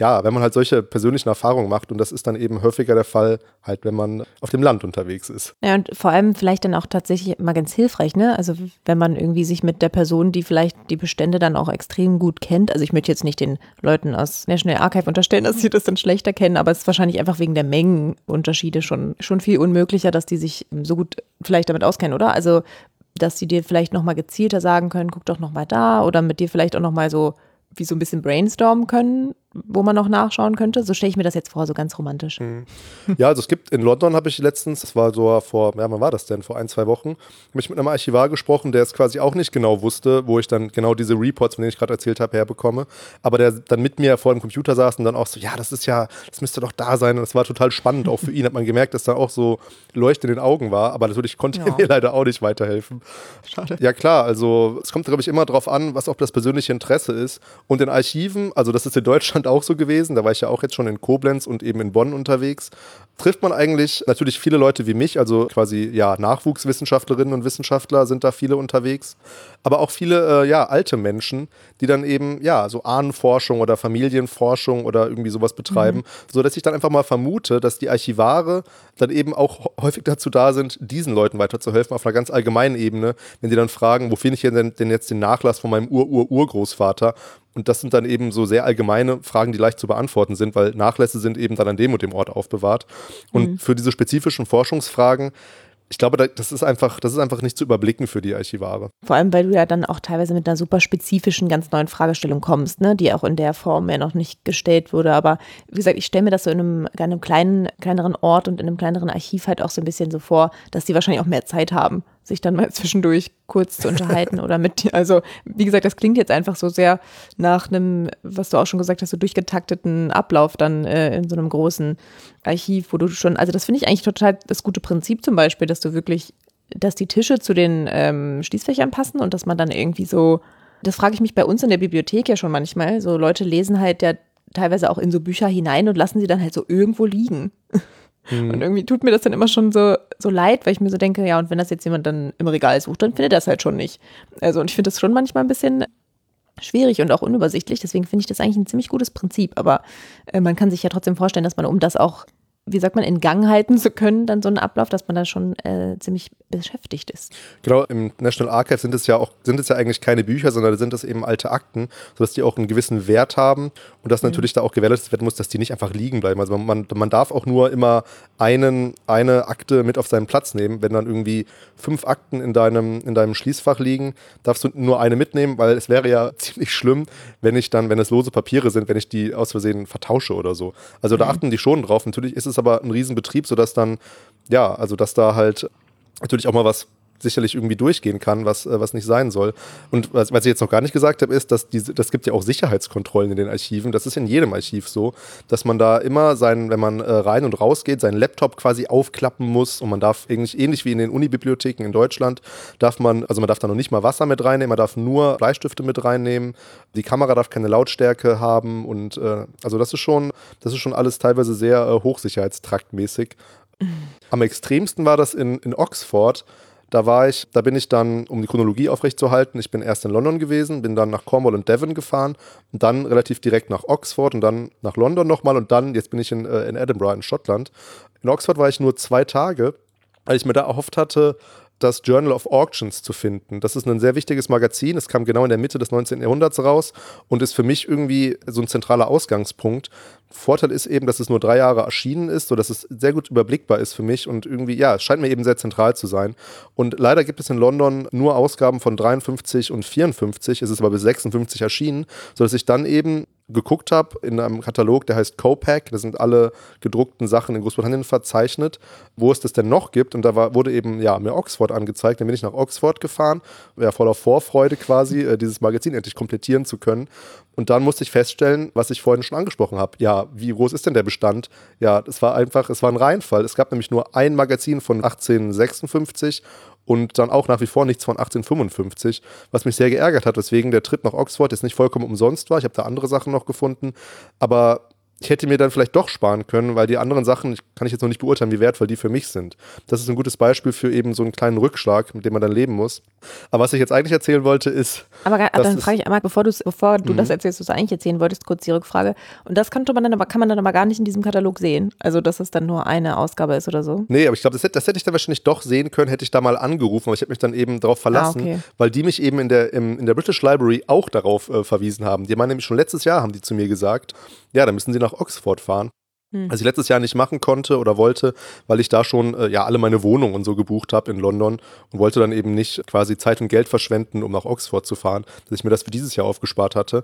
solche persönlichen Erfahrungen macht, und das ist dann eben häufiger der Fall, halt, wenn man auf dem Land unterwegs ist. Ja, und vor allem vielleicht dann auch tatsächlich mal ganz hilfreich, ne? Also wenn man irgendwie sich mit der Person, die vielleicht die Bestände dann auch extrem gut kennt, also ich möchte jetzt nicht den Leuten aus National Archive unterstellen, dass sie das dann schlechter kennen, aber es ist wahrscheinlich einfach wegen der Mengenunterschiede schon viel unmöglicher, dass die sich so gut vielleicht damit auskennen, oder? Also, dass sie dir vielleicht nochmal gezielter sagen können, guck doch nochmal da, oder mit dir vielleicht auch nochmal so wie so ein bisschen brainstormen können, wo man noch nachschauen könnte. So stelle ich mir das jetzt vor, so ganz romantisch. Ja, also es gibt in London, habe ich letztens, das war so vor, ja, wann war das denn? Vor 1-2 Wochen, habe ich mit einem Archivar gesprochen, der es quasi auch nicht genau wusste, wo ich dann genau diese Reports, von denen ich gerade erzählt habe, herbekomme. Aber der dann mit mir vor dem Computer saß und dann auch so, ja, das müsste doch da sein. Und das war total spannend. Auch für ihn hat man gemerkt, dass da auch so Leuchten in den Augen war. Aber natürlich konnte er mir leider auch nicht weiterhelfen. Schade. Ja, klar, also es kommt, glaube ich, immer drauf an, was auch das persönliche Interesse ist. Und in Archiven, also das ist in Deutschland auch so gewesen, da war ich ja auch jetzt schon in Koblenz und eben in Bonn unterwegs, trifft man eigentlich natürlich viele Leute wie mich, also quasi ja Nachwuchswissenschaftlerinnen und Wissenschaftler sind da viele unterwegs, aber auch viele alte Menschen, die dann eben ja so Ahnenforschung oder Familienforschung oder irgendwie sowas betreiben, so dass ich dann einfach mal vermute, dass die Archivare dann eben auch häufig dazu da sind, diesen Leuten weiterzuhelfen auf einer ganz allgemeinen Ebene, wenn die dann fragen, wo finde ich denn jetzt den Nachlass von meinem Urgroßvater? Und das sind dann eben so sehr allgemeine Fragen, die leicht zu beantworten sind, weil Nachlässe sind eben dann an dem und dem Ort aufbewahrt. Und für diese spezifischen Forschungsfragen, ich glaube, das ist einfach nicht zu überblicken für die Archivare. Vor allem, weil du ja dann auch teilweise mit einer super spezifischen, ganz neuen Fragestellung kommst, ne, die auch in der Form ja noch nicht gestellt wurde. Aber wie gesagt, ich stelle mir das so in einem kleineren Ort und in einem kleineren Archiv halt auch so ein bisschen so vor, dass die wahrscheinlich auch mehr Zeit haben, sich dann mal zwischendurch kurz zu unterhalten oder mit, also wie gesagt, das klingt jetzt einfach so sehr nach einem, was du auch schon gesagt hast, so durchgetakteten Ablauf dann in so einem großen Archiv, wo du schon, also das finde ich eigentlich total das gute Prinzip zum Beispiel, dass die Tische zu den Schließfächern passen und dass man dann irgendwie so, das frage ich mich bei uns in der Bibliothek ja schon manchmal, so Leute lesen halt ja teilweise auch in so Bücher hinein und lassen sie dann halt so irgendwo liegen. Und irgendwie tut mir das dann immer schon so leid, weil ich mir so denke, ja, und wenn das jetzt jemand dann im Regal sucht, dann findet er das halt schon nicht. Also, und ich finde das schon manchmal ein bisschen schwierig und auch unübersichtlich, deswegen finde ich das eigentlich ein ziemlich gutes Prinzip, aber man kann sich ja trotzdem vorstellen, dass man, um das auch, wie sagt man, in Gang halten zu können, dann so einen Ablauf, dass man da schon ziemlich beschäftigt ist. Genau, im National Archive sind es ja eigentlich keine Bücher, sondern sind es eben alte Akten, sodass die auch einen gewissen Wert haben und dass natürlich da auch gewährleistet werden muss, dass die nicht einfach liegen bleiben. Also man darf auch nur immer eine Akte mit auf seinen Platz nehmen. Wenn dann irgendwie 5 Akten in deinem Schließfach liegen, darfst du nur eine mitnehmen, weil es wäre ja ziemlich schlimm, wenn es lose Papiere sind, wenn ich die aus Versehen vertausche oder so. Also da achten die schon drauf. Natürlich ist es aber ein Riesenbetrieb, sodass dann, ja, also dass da halt natürlich auch mal was sicherlich irgendwie durchgehen kann, was nicht sein soll. Und was ich jetzt noch gar nicht gesagt habe, ist, dass das gibt ja auch Sicherheitskontrollen in den Archiven. Das ist in jedem Archiv so, dass man da immer wenn man rein und raus geht, seinen Laptop quasi aufklappen muss und man darf ähnlich wie in den Unibibliotheken in Deutschland, man darf da noch nicht mal Wasser mit reinnehmen, man darf nur Bleistifte mit reinnehmen, die Kamera darf keine Lautstärke haben und also das ist schon alles teilweise sehr hochsicherheitstraktmäßig. Am extremsten war das in Oxford. Da bin ich dann, um die Chronologie aufrechtzuerhalten, ich bin erst in London gewesen, bin dann nach Cornwall und Devon gefahren und dann relativ direkt nach Oxford und dann nach London nochmal und dann, jetzt bin ich in Edinburgh in Schottland. In Oxford war ich nur 2 Tage, weil ich mir da erhofft hatte, das Journal of Auctions zu finden. Das ist ein sehr wichtiges Magazin. Es kam genau in der Mitte des 19. Jahrhunderts raus und ist für mich irgendwie so ein zentraler Ausgangspunkt. Vorteil ist eben, dass es nur 3 Jahre erschienen ist, sodass es sehr gut überblickbar ist für mich und irgendwie, ja, es scheint mir eben sehr zentral zu sein. Und leider gibt es in London nur Ausgaben von 53 und 54, es ist aber bis 56 erschienen, sodass ich dann eben geguckt habe in einem Katalog, der heißt Copac, da sind alle gedruckten Sachen in Großbritannien verzeichnet, wo es das denn noch gibt und da wurde eben, mir Oxford angezeigt, dann bin ich nach Oxford gefahren, voller Vorfreude quasi, dieses Magazin endlich komplettieren zu können und dann musste ich feststellen, was ich vorhin schon angesprochen habe, ja, wie groß ist denn der Bestand? Ja, es war ein Reinfall, es gab nämlich nur ein Magazin von 1856 und dann auch nach wie vor nichts von 1855, was mich sehr geärgert hat, weswegen der Trip nach Oxford jetzt nicht vollkommen umsonst war. Ich habe da andere Sachen noch gefunden, aber ich hätte mir dann vielleicht doch sparen können, weil die anderen Sachen, kann ich jetzt noch nicht beurteilen, wie wertvoll die für mich sind. Das ist ein gutes Beispiel für eben so einen kleinen Rückschlag, mit dem man dann leben muss. Aber was ich jetzt eigentlich erzählen wollte, ist... Aber dann frage ich einmal, bevor du das erzählst, was du eigentlich erzählen wolltest, kurz die Rückfrage. Und das kann man dann aber gar nicht in diesem Katalog sehen. Also, dass es dann nur eine Ausgabe ist oder so. Nee, aber ich glaube, das hätte ich dann wahrscheinlich doch sehen können, hätte ich da mal angerufen. Aber ich habe mich dann eben darauf verlassen, weil die mich eben in der British Library auch darauf verwiesen haben. Die meinen nämlich schon letztes Jahr, haben die zu mir gesagt, ja, dann müssen sie nach Oxford fahren. Was ich letztes Jahr nicht machen konnte oder wollte, weil ich da schon alle meine Wohnungen und so gebucht habe in London und wollte dann eben nicht quasi Zeit und Geld verschwenden, um nach Oxford zu fahren, dass ich mir das für dieses Jahr aufgespart hatte.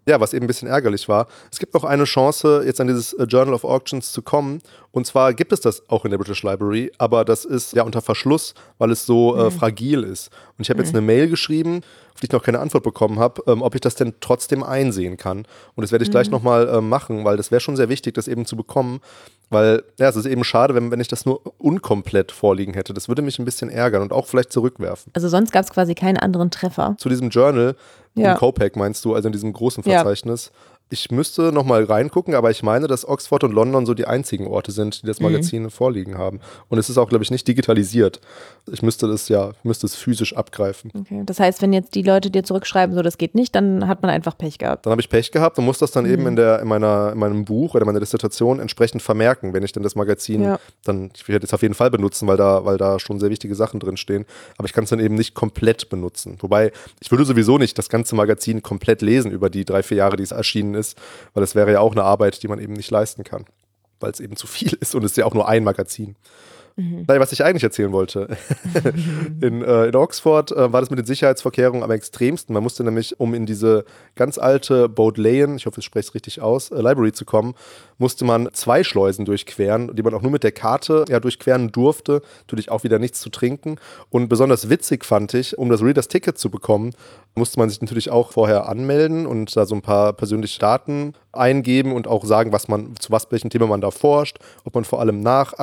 Ja, was eben ein bisschen ärgerlich war. Es gibt noch eine Chance, jetzt an dieses Journal of Auctions zu kommen. Und zwar gibt es das auch in der British Library, aber das ist ja unter Verschluss, weil es so fragil ist. Und ich habe jetzt eine Mail geschrieben, auf die ich noch keine Antwort bekommen habe, ob ich das denn trotzdem einsehen kann. Und das werde ich gleich nochmal machen, weil das wäre schon sehr wichtig, das eben zu bekommen. Weil, ja, es ist eben schade, wenn ich das nur unkomplett vorliegen hätte. Das würde mich ein bisschen ärgern und auch vielleicht zurückwerfen. Also sonst gab es quasi keinen anderen Treffer. Zu diesem Journal, Ja. im Copac meinst du, also in diesem großen Verzeichnis. Ich müsste nochmal reingucken, aber ich meine, dass Oxford und London so die einzigen Orte sind, die das Magazin vorliegen haben. Und es ist auch, glaube ich, nicht digitalisiert. Ich müsste es physisch abgreifen. Okay. Das heißt, wenn jetzt die Leute dir zurückschreiben, so das geht nicht, dann hat man einfach Pech gehabt. Dann habe ich Pech gehabt und muss das dann eben in meinem Buch oder meiner Dissertation entsprechend vermerken, wenn ich dann das Magazin ich werde es auf jeden Fall benutzen, weil da schon sehr wichtige Sachen drin stehen. Aber ich kann es dann eben nicht komplett benutzen. Wobei, ich würde sowieso nicht das ganze Magazin komplett lesen über die 3-4 Jahre, die es erschienen ist, weil das wäre ja auch eine Arbeit, die man eben nicht leisten kann, weil es eben zu viel ist und es ist ja auch nur ein Magazin. Nein, was ich eigentlich erzählen wollte. In Oxford war das mit den Sicherheitsvorkehrungen am extremsten. Man musste nämlich, um in diese ganz alte Bodleian, ich hoffe, ich spreche es richtig aus, Library zu kommen, musste man 2 Schleusen durchqueren, die man auch nur mit der Karte durchqueren durfte. Natürlich auch wieder nichts zu trinken. Und besonders witzig fand ich, um das Readers Ticket zu bekommen, musste man sich natürlich auch vorher anmelden und da so ein paar persönliche Daten eingeben und auch sagen, welchem Thema man da forscht, ob man vor allem nach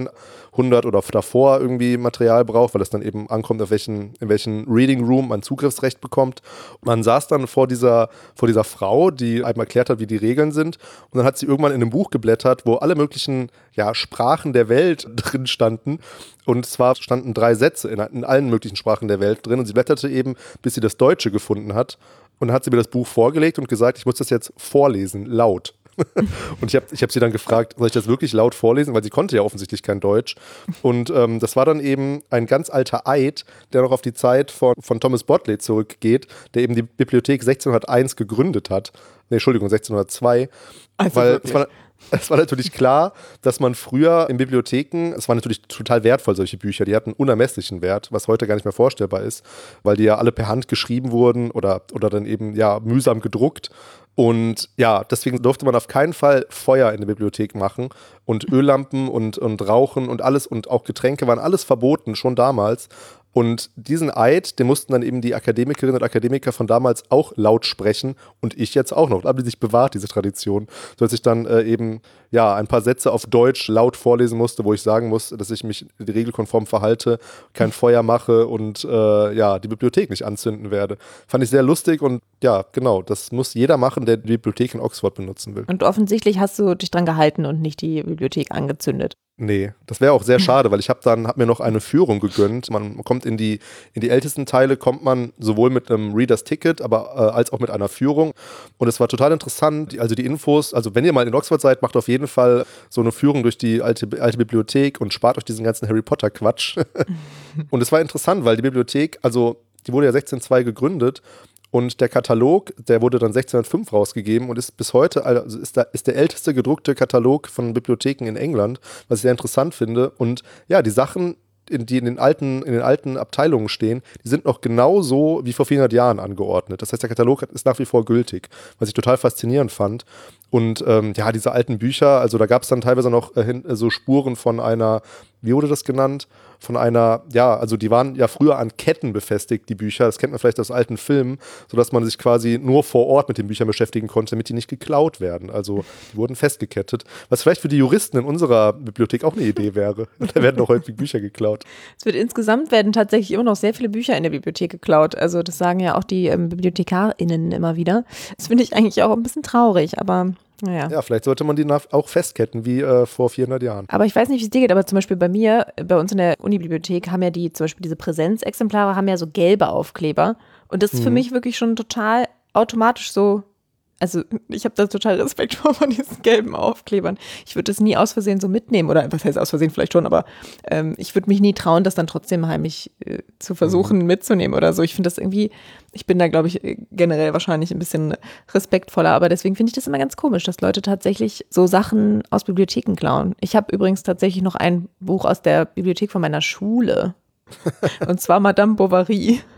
1800 oder davor irgendwie Material braucht, weil es dann eben ankommt, in welchen Reading Room man Zugriffsrecht bekommt. Man saß dann vor dieser Frau, die einem erklärt hat, wie die Regeln sind, und dann hat sie irgendwann in einem Buch geblättert, wo alle möglichen Sprachen der Welt drin standen. Und zwar standen 3 Sätze in allen möglichen Sprachen der Welt drin und sie blätterte eben, bis sie das Deutsche gefunden hat. Und dann hat sie mir das Buch vorgelegt und gesagt, ich muss das jetzt vorlesen, laut. Und ich hab sie dann gefragt, soll ich das wirklich laut vorlesen? Weil sie konnte ja offensichtlich kein Deutsch. Und das war dann eben ein ganz alter Eid, der noch auf die Zeit von Thomas Bodley zurückgeht, der eben die Bibliothek 1601 gegründet hat. Nee, Entschuldigung, 1602. Also weil wirklich? es war natürlich klar, dass man früher in Bibliotheken, es war natürlich total wertvoll, solche Bücher, die hatten unermesslichen Wert, was heute gar nicht mehr vorstellbar ist, weil die ja alle per Hand geschrieben wurden oder dann eben mühsam gedruckt. Und deswegen durfte man auf keinen Fall Feuer in der Bibliothek machen und Öllampen und Rauchen und alles und auch Getränke waren alles verboten, schon damals. Und diesen Eid, den mussten dann eben die Akademikerinnen und Akademiker von damals auch laut sprechen und ich jetzt auch noch. Da haben die sich bewahrt, diese Tradition, sodass ich dann eben ein paar Sätze auf Deutsch laut vorlesen musste, wo ich sagen muss, dass ich mich regelkonform verhalte, kein Feuer mache und die Bibliothek nicht anzünden werde. Fand ich sehr lustig und genau, das muss jeder machen, der die Bibliothek in Oxford benutzen will. Und offensichtlich hast du dich dran gehalten und nicht die Bibliothek angezündet. Nee, das wäre auch sehr schade, weil ich hab mir noch eine Führung gegönnt. Man kommt in die ältesten Teile, kommt man sowohl mit einem Readers Ticket, aber als auch mit einer Führung. Und es war total interessant. Die Infos, also wenn ihr mal in Oxford seid, macht auf jeden Fall so eine Führung durch die alte Bibliothek und spart euch diesen ganzen Harry Potter Quatsch. Und es war interessant, weil die Bibliothek, die wurde ja 1602 gegründet. Und der Katalog, der wurde dann 1605 rausgegeben und ist bis heute, ist der älteste gedruckte Katalog von Bibliotheken in England, was ich sehr interessant finde. Und die Sachen, die in den alten Abteilungen stehen, die sind noch genauso wie vor 400 Jahren angeordnet. Das heißt, der Katalog ist nach wie vor gültig, was ich total faszinierend fand. Und diese alten Bücher, da gab es dann teilweise noch so Spuren von einer, wie wurde das genannt? Von einer, die waren ja früher an Ketten befestigt, die Bücher. Das kennt man vielleicht aus alten Filmen, sodass man sich quasi nur vor Ort mit den Büchern beschäftigen konnte, damit die nicht geklaut werden. Also die wurden festgekettet. Was vielleicht für die Juristen in unserer Bibliothek auch eine Idee wäre. Da werden doch häufig Bücher geklaut. Insgesamt werden tatsächlich immer noch sehr viele Bücher in der Bibliothek geklaut. Also das sagen ja auch die BibliothekarInnen immer wieder. Das finde ich eigentlich auch ein bisschen traurig, aber naja. Ja, vielleicht sollte man die auch festketten, wie vor 400 Jahren. Aber ich weiß nicht, wie es dir geht, aber zum Beispiel bei uns in der Unibibliothek haben ja zum Beispiel diese Präsenzexemplare, haben ja so gelbe Aufkleber. Und das ist für mich wirklich schon total automatisch so, also ich habe da total Respekt vor von diesen gelben Aufklebern. Ich würde das nie aus Versehen so mitnehmen oder was heißt aus Versehen vielleicht schon, aber ich würde mich nie trauen, das dann trotzdem heimlich zu versuchen mitzunehmen oder so. Ich finde das irgendwie, ich bin da glaube ich generell wahrscheinlich ein bisschen respektvoller, aber deswegen finde ich das immer ganz komisch, dass Leute tatsächlich so Sachen aus Bibliotheken klauen. Ich habe übrigens tatsächlich noch ein Buch aus der Bibliothek von meiner Schule und zwar Madame Bovary.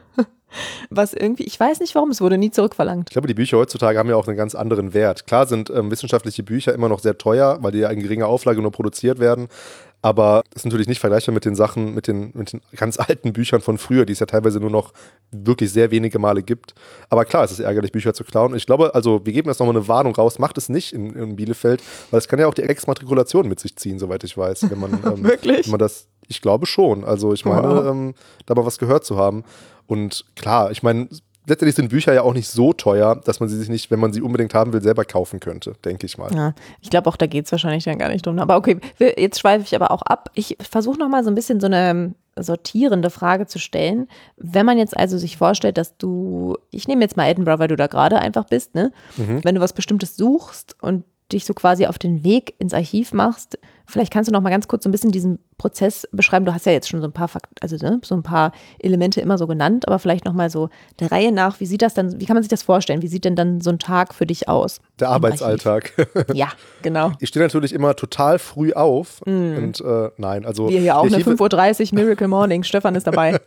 Was irgendwie, ich weiß nicht warum, es wurde nie zurückverlangt. Ich glaube, die Bücher heutzutage haben ja auch einen ganz anderen Wert. Klar sind wissenschaftliche Bücher immer noch sehr teuer, weil die ja in geringer Auflage nur produziert werden. Aber das ist natürlich nicht vergleichbar mit den Sachen, mit den ganz alten Büchern von früher, die es ja teilweise nur noch wirklich sehr wenige Male gibt. Aber klar, es ist ärgerlich, Bücher zu klauen. Und ich glaube, also wir geben jetzt nochmal eine Warnung raus, macht es nicht in Bielefeld, weil es kann ja auch die Exmatrikulation mit sich ziehen, soweit ich weiß. Wenn man, Wirklich? Wenn man das, ich glaube schon. Also ich meine, da mal was gehört zu haben. Und klar, ich meine, letztendlich sind Bücher ja auch nicht so teuer, dass man sie sich nicht, wenn man sie unbedingt haben will, selber kaufen könnte, denke ich mal. Ja, ich glaube auch, da geht es wahrscheinlich dann gar nicht drum. Aber okay, jetzt schweife ich aber auch ab. Ich versuche nochmal so ein bisschen so eine sortierende Frage zu stellen. Wenn man jetzt also sich vorstellt, dass ich nehme jetzt mal Edinburgh, weil du da gerade einfach bist, ne? Wenn du was Bestimmtes suchst und dich so quasi auf den Weg ins Archiv machst, vielleicht kannst du noch mal ganz kurz so ein bisschen diesen Prozess beschreiben. Du hast ja jetzt schon so ein paar so ein paar Elemente immer so genannt, aber vielleicht noch mal so der Reihe nach, wie kann man sich das vorstellen? Wie sieht denn dann so ein Tag für dich aus? Der Arbeitsalltag. Ja, genau. Ich stehe natürlich immer total früh auf und nein, also wir hier auch eine 5:30 Uhr Miracle Morning. Stefan ist dabei.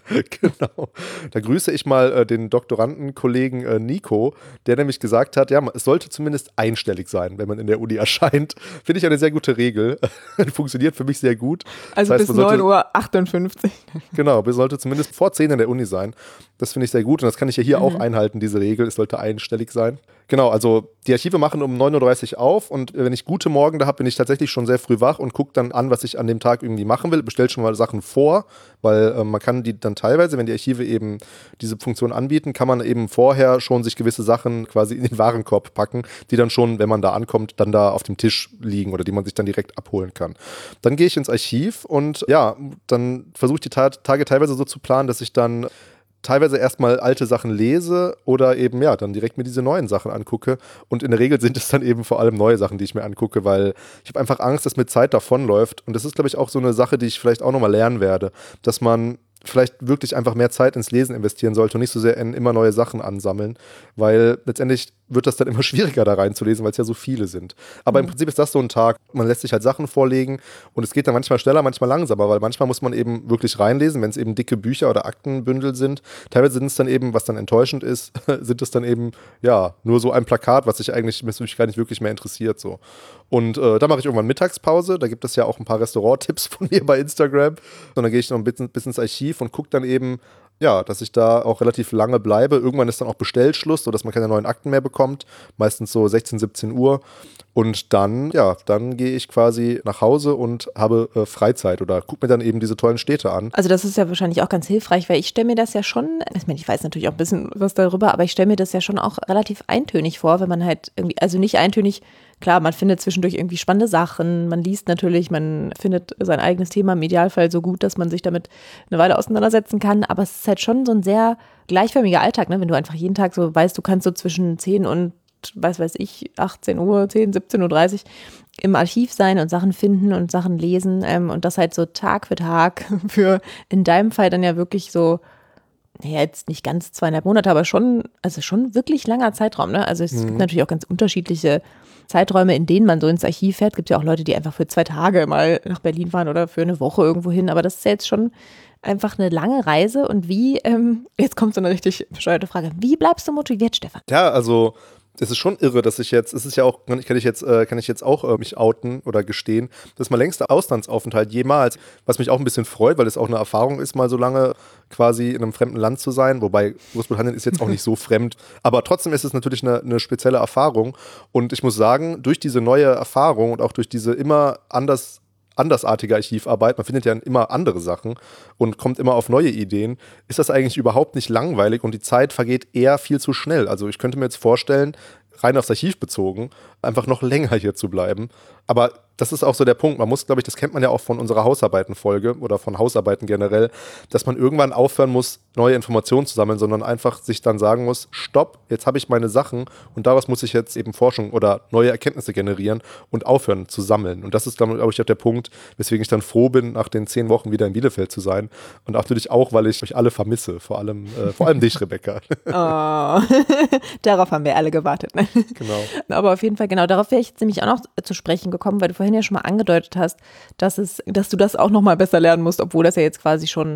Genau. Da grüße ich mal den Doktorandenkollegen Nico, der nämlich gesagt hat, ja, es sollte zumindest einstellig sein, wenn man in der Uni erscheint. Finde ich eine sehr gute Regel. Funktioniert für mich sehr gut. Also das heißt, bis 9:58 Uhr. Genau, man sollte zumindest vor 10 in der Uni sein. Das finde ich sehr gut und das kann ich ja hier auch einhalten, diese Regel. Es sollte einstellig sein. Genau, also die Archive machen um 9:30 Uhr auf und wenn ich gute Morgen da habe, bin ich tatsächlich schon sehr früh wach und gucke dann an, was ich an dem Tag irgendwie machen will. Bestelle schon mal Sachen vor, weil man kann die dann teilweise, wenn die Archive eben diese Funktion anbieten, kann man eben vorher schon sich gewisse Sachen quasi in den Warenkorb packen, die dann schon, wenn man da ankommt, dann da auf dem Tisch liegen oder die man sich dann direkt abholen kann. Dann gehe ich ins Archiv und ja, dann versuche ich die Tage teilweise so zu planen, dass ich dann teilweise erstmal alte Sachen lese oder eben, ja, dann direkt mir diese neuen Sachen angucke. Und in der Regel sind es dann eben vor allem neue Sachen, die ich mir angucke, weil ich habe einfach Angst, dass mir Zeit davonläuft. Und das ist, glaube ich, auch so eine Sache, die ich vielleicht auch nochmal lernen werde, dass man vielleicht wirklich einfach mehr Zeit ins Lesen investieren sollte und nicht so sehr in immer neue Sachen ansammeln, weil letztendlich wird das dann immer schwieriger da reinzulesen, weil es ja so viele sind. Aber im Prinzip ist das so ein Tag, man lässt sich halt Sachen vorlegen und es geht dann manchmal schneller, manchmal langsamer, weil manchmal muss man eben wirklich reinlesen, wenn es eben dicke Bücher oder Aktenbündel sind. Teilweise sind es dann eben, was dann enttäuschend ist, sind es dann eben, ja, nur so ein Plakat, was mich gar nicht wirklich mehr interessiert, so. Und da mache ich irgendwann Mittagspause, da gibt es ja auch ein paar Restaurant-Tipps von mir bei Instagram und dann gehe ich noch ein bisschen ins Archiv und gucke dann eben, ja, dass ich da auch relativ lange bleibe. Irgendwann ist dann auch Bestellschluss, sodass man keine neuen Akten mehr bekommt. Meistens so 16, 17 Uhr. Und dann, ja, dann gehe ich quasi nach Hause und habe Freizeit oder gucke mir dann eben diese tollen Städte an. Also das ist ja wahrscheinlich auch ganz hilfreich, weil ich stelle mir das ja schon, ich weiß natürlich auch ein bisschen was darüber, aber ich stelle mir das ja schon auch relativ eintönig vor, wenn man halt irgendwie, also nicht eintönig, klar, man findet zwischendurch irgendwie spannende Sachen, man liest natürlich, man findet sein eigenes Thema im Idealfall so gut, dass man sich damit eine Weile auseinandersetzen kann, aber es ist halt schon so ein sehr gleichförmiger Alltag, ne? Wenn du einfach jeden Tag so weißt, du kannst so zwischen 10 und, weiß ich, 18 Uhr, 10, 17:30 Uhr im Archiv sein und Sachen finden und Sachen lesen und das halt so Tag für Tag für in deinem Fall dann ja wirklich so, naja, jetzt nicht ganz 2,5 Monate, aber schon wirklich langer Zeitraum, ne? Also es gibt natürlich auch ganz unterschiedliche Zeiträume, in denen man so ins Archiv fährt. Es gibt ja auch Leute, die einfach für 2 Tage mal nach Berlin fahren oder für eine Woche irgendwo hin, aber das ist ja jetzt schon einfach eine lange Reise und jetzt kommt so eine richtig bescheuerte Frage, wie bleibst du motiviert, Stefan? Ja, also es ist schon irre, dass es ist ja auch, kann ich jetzt auch mich outen oder gestehen, das ist mein längster Auslandsaufenthalt jemals, was mich auch ein bisschen freut, weil es auch eine Erfahrung ist, mal so lange quasi in einem fremden Land zu sein, wobei Großbritannien ist jetzt auch nicht so fremd, aber trotzdem ist es natürlich eine spezielle Erfahrung und ich muss sagen, durch diese neue Erfahrung und auch durch diese immer andersartige Archivarbeit, man findet ja immer andere Sachen und kommt immer auf neue Ideen, ist das eigentlich überhaupt nicht langweilig und die Zeit vergeht eher viel zu schnell. Also ich könnte mir jetzt vorstellen, rein aufs Archiv bezogen, einfach noch länger hier zu bleiben. Aber das ist auch so der Punkt. Man muss, glaube ich, das kennt man ja auch von unserer Hausarbeiten-Folge oder von Hausarbeiten generell, dass man irgendwann aufhören muss, neue Informationen zu sammeln, sondern einfach sich dann sagen muss, stopp, jetzt habe ich meine Sachen und daraus muss ich jetzt eben Forschung oder neue Erkenntnisse generieren und aufhören zu sammeln. Und das ist, glaube ich, auch der Punkt, weswegen ich dann froh bin, nach den 10 Wochen wieder in Bielefeld zu sein. Und natürlich auch, weil ich euch alle vermisse, vor allem dich, Rebecca. Oh, darauf haben wir alle gewartet. Ne? Genau. Aber auf jeden Fall, genau, darauf wäre ich jetzt nämlich auch noch zu sprechen gekommen, weil du vorhin ja schon mal angedeutet hast, dass du das auch noch mal besser lernen musst, obwohl das ja jetzt quasi schon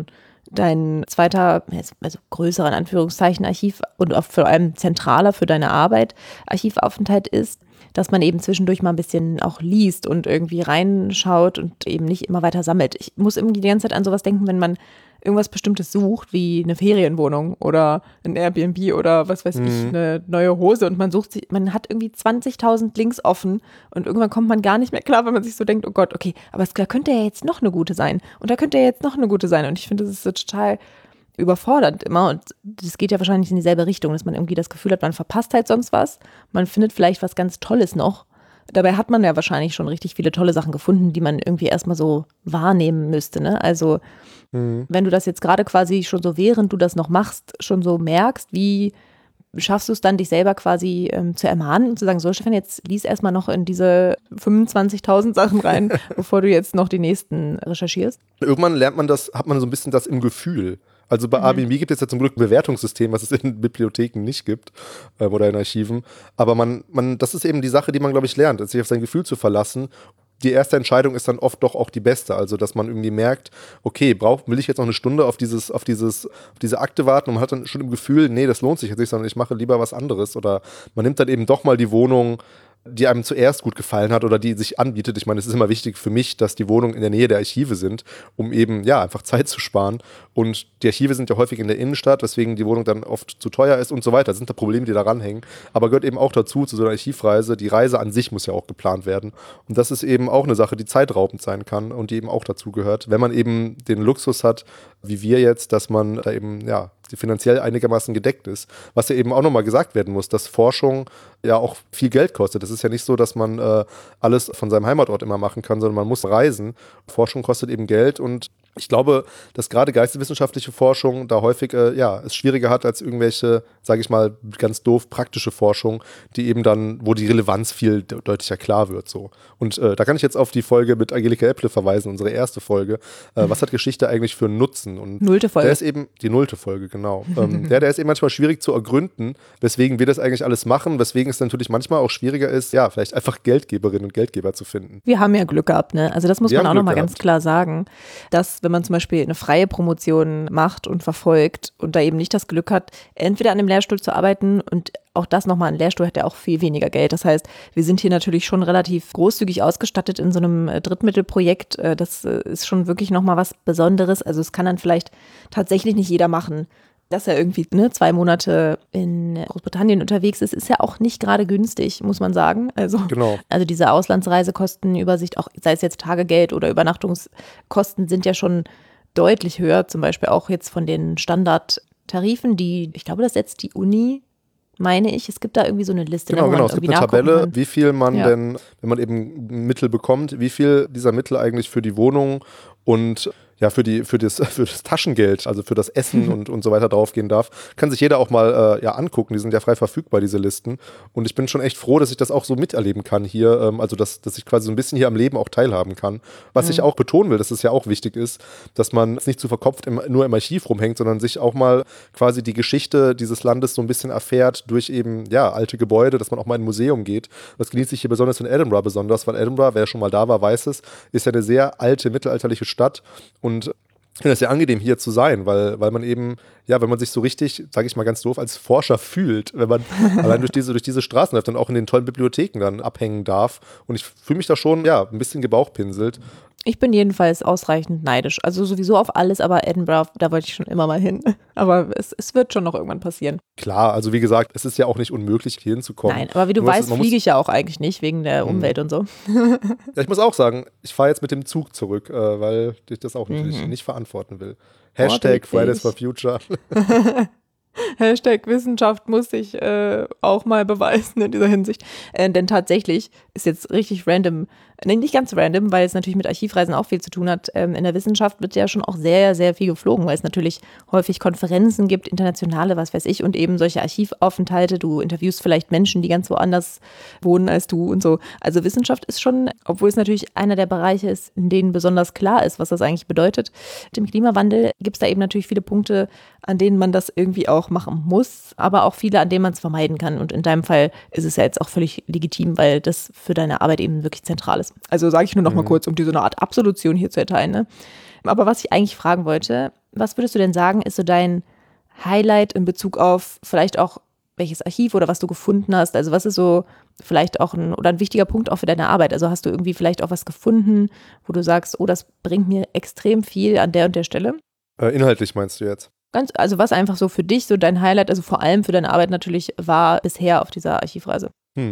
dein zweiter, also größerer in Anführungszeichen Archiv und auch vor allem zentraler für deine Arbeit Archivaufenthalt ist, dass man eben zwischendurch mal ein bisschen auch liest und irgendwie reinschaut und eben nicht immer weiter sammelt. Ich muss irgendwie die ganze Zeit an sowas denken, wenn man irgendwas Bestimmtes sucht, wie eine Ferienwohnung oder ein Airbnb oder was weiß ich, eine neue Hose und man sucht sich, man hat irgendwie 20.000 Links offen und irgendwann kommt man gar nicht mehr klar, wenn man sich so denkt, oh Gott, okay, aber da könnte ja jetzt noch eine gute sein und da könnte ja jetzt noch eine gute sein und ich finde, das ist so total überfordernd immer und das geht ja wahrscheinlich in dieselbe Richtung, dass man irgendwie das Gefühl hat, man verpasst halt sonst was, man findet vielleicht was ganz Tolles noch. Dabei hat man ja wahrscheinlich schon richtig viele tolle Sachen gefunden, die man irgendwie erstmal so wahrnehmen müsste, ne? Also wenn du das jetzt gerade quasi schon so, während du das noch machst, schon so merkst, wie schaffst du es dann, dich selber quasi zu ermahnen und zu sagen, so Stefan, jetzt lies erstmal noch in diese 25.000 Sachen rein, bevor du jetzt noch die nächsten recherchierst? Irgendwann lernt man das, hat man so ein bisschen das im Gefühl. Also bei Airbnb gibt es jetzt zum Glück ein Bewertungssystem, was es in Bibliotheken nicht gibt oder in Archiven. Aber das ist eben die Sache, die man, glaube ich, lernt, sich auf sein Gefühl zu verlassen. Die erste Entscheidung ist dann oft doch auch die beste. Also, dass man irgendwie merkt, okay, will ich jetzt noch eine Stunde auf diese Akte warten und man hat dann schon im Gefühl, nee, das lohnt sich jetzt nicht, sondern ich mache lieber was anderes. Oder man nimmt dann eben doch mal die Wohnung, die einem zuerst gut gefallen hat oder die sich anbietet. Ich meine, es ist immer wichtig für mich, dass die Wohnungen in der Nähe der Archive sind, um eben, ja, einfach Zeit zu sparen. Und die Archive sind ja häufig in der Innenstadt, weswegen die Wohnung dann oft zu teuer ist und so weiter. Das sind da Probleme, die da ranhängen. Aber gehört eben auch dazu, zu so einer Archivreise. Die Reise an sich muss ja auch geplant werden. Und das ist eben auch eine Sache, die zeitraubend sein kann und die eben auch dazu gehört. Wenn man eben den Luxus hat, wie wir jetzt, dass man da eben, ja, finanziell einigermaßen gedeckt ist. Was ja eben auch nochmal gesagt werden muss, dass Forschung ja auch viel Geld kostet. Es ist ja nicht so, dass man alles von seinem Heimatort immer machen kann, sondern man muss reisen. Forschung kostet eben Geld und ich glaube, dass gerade geisteswissenschaftliche Forschung da häufig es schwieriger hat als irgendwelche, sage ich mal, ganz doof praktische Forschung, die eben dann, wo die Relevanz viel deutlicher klar wird. So. Und da kann ich jetzt auf die Folge mit Angelika Epple verweisen, unsere erste Folge. Was hat Geschichte eigentlich für einen Nutzen? Und 0. Folge. Der ist eben die 0. Folge, genau. Der ist eben manchmal schwierig zu ergründen, weswegen wir das eigentlich alles machen, weswegen es natürlich manchmal auch schwieriger ist, ja, vielleicht einfach Geldgeberinnen und Geldgeber zu finden. Wir haben ja Glück gehabt, ne? Also das muss man auch nochmal ganz klar sagen, dass wenn man zum Beispiel eine freie Promotion macht und verfolgt und da eben nicht das Glück hat, entweder an einem Lehrstuhl zu arbeiten und auch das nochmal, ein Lehrstuhl hat ja auch viel weniger Geld. Das heißt, wir sind hier natürlich schon relativ großzügig ausgestattet in so einem Drittmittelprojekt. Das ist schon wirklich nochmal was Besonderes. Also es kann dann vielleicht tatsächlich nicht jeder machen. Dass er irgendwie 2 Monate in Großbritannien unterwegs ist ja auch nicht gerade günstig, muss man sagen. Also, genau. Also diese Auslandsreisekostenübersicht, auch sei es jetzt Tagegeld oder Übernachtungskosten, sind ja schon deutlich höher. Zum Beispiel auch jetzt von den Standardtarifen, ich glaube, das setzt die Uni, meine ich. Es gibt da irgendwie so eine Liste. Genau. Es gibt eine Tabelle, wie viel man denn, wenn man eben Mittel bekommt, wie viel dieser Mittel eigentlich für die Wohnung und ja, für das Taschengeld, also für das Essen und so weiter draufgehen darf, kann sich jeder auch mal angucken. Die sind ja frei verfügbar, diese Listen. Und ich bin schon echt froh, dass ich das auch so miterleben kann hier, also dass ich quasi so ein bisschen hier am Leben auch teilhaben kann. Was ich auch betonen will, dass es ja auch wichtig ist, dass man nicht zu verkopft nur im Archiv rumhängt, sondern sich auch mal quasi die Geschichte dieses Landes so ein bisschen erfährt durch eben, ja, alte Gebäude, dass man auch mal in ein Museum geht. Das genieße ich hier besonders in Edinburgh weil Edinburgh, wer schon mal da war, weiß es, ist ja eine sehr alte, mittelalterliche Stadt. Und ich finde es sehr angenehm, hier zu sein, weil man eben, ja, wenn man sich so richtig, sage ich mal ganz doof, als Forscher fühlt, wenn man allein durch diese Straßen läuft, dann auch in den tollen Bibliotheken dann abhängen darf. Und ich fühle mich da schon, ja, ein bisschen gebauchpinselt. Ich bin jedenfalls ausreichend neidisch. Also sowieso auf alles, aber Edinburgh, da wollte ich schon immer mal hin. Aber es wird schon noch irgendwann passieren. Klar, also wie gesagt, es ist ja auch nicht unmöglich, hier hinzukommen. Nein, aber wie du weißt, fliege ich ja auch eigentlich nicht, wegen der Umwelt und so. Ja, ich muss auch sagen, ich fahre jetzt mit dem Zug zurück, weil ich das auch nicht verantworten will. Hashtag Fridays for Future. Hashtag Wissenschaft muss sich auch mal beweisen in dieser Hinsicht. Denn tatsächlich ist jetzt richtig random, nicht ganz random, weil es natürlich mit Archivreisen auch viel zu tun hat. In der Wissenschaft wird ja schon auch sehr, sehr viel geflogen, weil es natürlich häufig Konferenzen gibt, internationale, was weiß ich, und eben solche Archivaufenthalte. Du interviewst vielleicht Menschen, die ganz woanders wohnen als du und so. Also Wissenschaft ist schon, obwohl es natürlich einer der Bereiche ist, in denen besonders klar ist, was das eigentlich bedeutet. Mit dem Klimawandel gibt es da eben natürlich viele Punkte, an denen man das irgendwie auch machen muss, aber auch viele, an denen man es vermeiden kann. Und in deinem Fall ist es ja jetzt auch völlig legitim, weil das für deine Arbeit eben wirklich zentral ist. Also sage ich nur noch mal kurz, um dir so eine Art Absolution hier zu erteilen. Ne? Aber was ich eigentlich fragen wollte, Was würdest du denn sagen, ist so dein Highlight in Bezug auf vielleicht auch welches Archiv oder was du gefunden hast? Also was ist so vielleicht auch ein wichtiger Punkt auch für deine Arbeit? Also hast du irgendwie vielleicht auch was gefunden, wo du sagst, oh, das bringt mir extrem viel an der und der Stelle? Inhaltlich meinst du jetzt? Also was einfach so für dich so dein Highlight, also vor allem für deine Arbeit natürlich war bisher auf dieser Archivreise?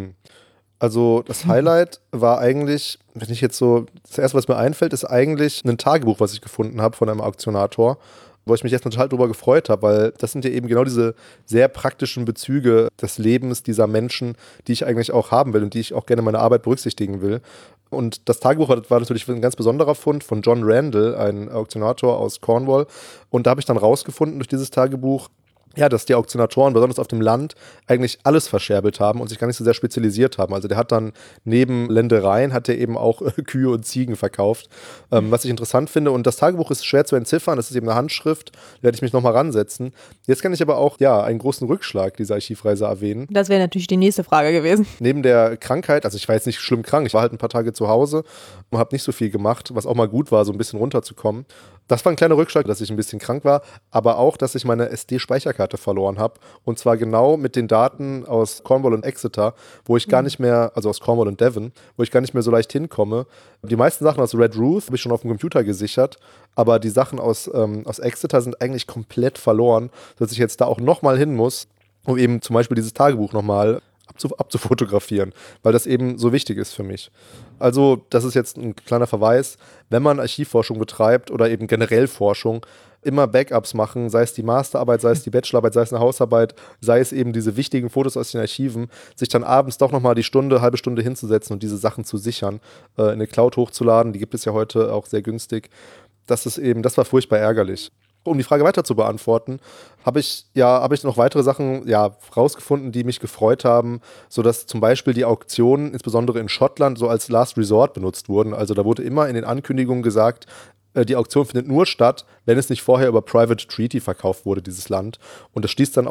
Also das Highlight war eigentlich, wenn ich jetzt so, das erste, was mir einfällt, ist eigentlich ein Tagebuch, was ich gefunden habe von einem Auktionator, wo ich mich jetzt total drüber gefreut habe, weil das sind ja eben genau diese sehr praktischen Bezüge des Lebens dieser Menschen, die ich eigentlich auch haben will und die ich auch gerne in meiner Arbeit berücksichtigen will. Und das Tagebuch war natürlich ein ganz besonderer Fund von John Randall, ein Auktionator aus Cornwall. Und da habe ich dann rausgefunden durch dieses Tagebuch, ja, dass die Auktionatoren, besonders auf dem Land, eigentlich alles verscherbelt haben und sich gar nicht so sehr spezialisiert haben. Also der hat dann neben Ländereien, hat er eben auch Kühe und Ziegen verkauft, was ich interessant finde. Und das Tagebuch ist schwer zu entziffern, das ist eben eine Handschrift, da werde ich mich nochmal ransetzen. Jetzt kann ich aber auch, ja, einen großen Rückschlag dieser Archivreise erwähnen. Das wäre natürlich die nächste Frage gewesen. Neben der Krankheit, also ich war jetzt nicht schlimm krank, ich war halt ein paar Tage zu Hause und habe nicht so viel gemacht, was auch mal gut war, so ein bisschen runterzukommen. Das war ein kleiner Rückschlag, dass ich ein bisschen krank war, aber auch, dass ich meine SD-Speicherkarte verloren habe. Und zwar genau mit den Daten aus Cornwall und Exeter, wo ich gar nicht mehr, also aus Cornwall und Devon, wo ich gar nicht mehr so leicht hinkomme. Die meisten Sachen aus Red Ruth habe ich schon auf dem Computer gesichert, aber die Sachen aus Exeter sind eigentlich komplett verloren, sodass ich jetzt da auch nochmal hin muss, um eben zum Beispiel dieses Tagebuch nochmal abzufotografieren, weil das eben so wichtig ist für mich. Also das ist jetzt ein kleiner Verweis, wenn man Archivforschung betreibt oder eben generell Forschung, immer Backups machen, sei es die Masterarbeit, sei es die Bachelorarbeit, sei es eine Hausarbeit, sei es eben diese wichtigen Fotos aus den Archiven, sich dann abends doch nochmal die halbe Stunde hinzusetzen und diese Sachen zu sichern, in eine Cloud hochzuladen, die gibt es ja heute auch sehr günstig. Das war furchtbar ärgerlich. Um die Frage weiter zu beantworten, habe ich noch weitere Sachen rausgefunden, die mich gefreut haben, sodass zum Beispiel die Auktionen, insbesondere in Schottland, so als Last Resort benutzt wurden. Also da wurde immer in den Ankündigungen gesagt, die Auktion findet nur statt, wenn es nicht vorher über Private Treaty verkauft wurde, dieses Land. Und das stieß dann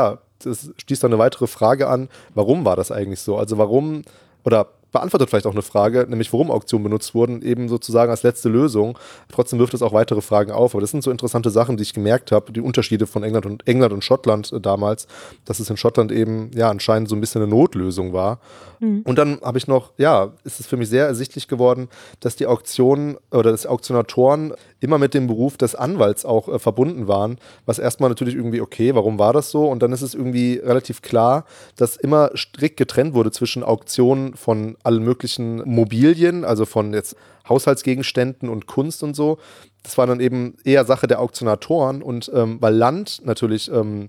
eine weitere Frage an, warum war das eigentlich so? Also warum, oder beantwortet vielleicht auch eine Frage, nämlich warum Auktionen benutzt wurden, eben sozusagen als letzte Lösung. Trotzdem wirft es auch weitere Fragen auf. Aber das sind so interessante Sachen, die ich gemerkt habe, die Unterschiede von England und Schottland damals, dass es in Schottland eben anscheinend so ein bisschen eine Notlösung war. Und dann habe ich noch, ist es für mich sehr ersichtlich geworden, dass die Auktionen oder dass Auktionatoren immer mit dem Beruf des Anwalts auch verbunden waren, was erstmal natürlich irgendwie, okay, warum war das so? Und dann ist es irgendwie relativ klar, dass immer strikt getrennt wurde zwischen Auktionen von allen möglichen Mobilien, also von jetzt Haushaltsgegenständen und Kunst und so. Das war dann eben eher Sache der Auktionatoren und weil Land natürlich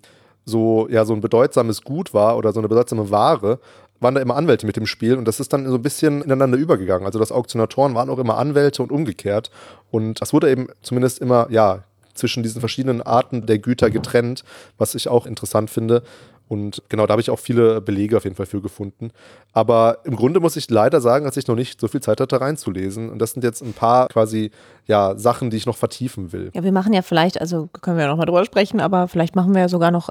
so ein bedeutsames Gut war oder so eine bedeutsame Ware, waren da immer Anwälte mit dem Spiel und das ist dann so ein bisschen ineinander übergegangen. Also das Auktionatoren waren auch immer Anwälte und umgekehrt und das wurde eben zumindest immer, zwischen diesen verschiedenen Arten der Güter getrennt, was ich auch interessant finde. Und genau, da habe ich auch viele Belege auf jeden Fall für gefunden. Aber im Grunde muss ich leider sagen, dass ich noch nicht so viel Zeit hatte, reinzulesen. Und das sind jetzt ein paar quasi, Sachen, die ich noch vertiefen will. Ja, wir machen ja vielleicht, also können wir ja noch mal drüber sprechen, aber vielleicht machen wir ja sogar noch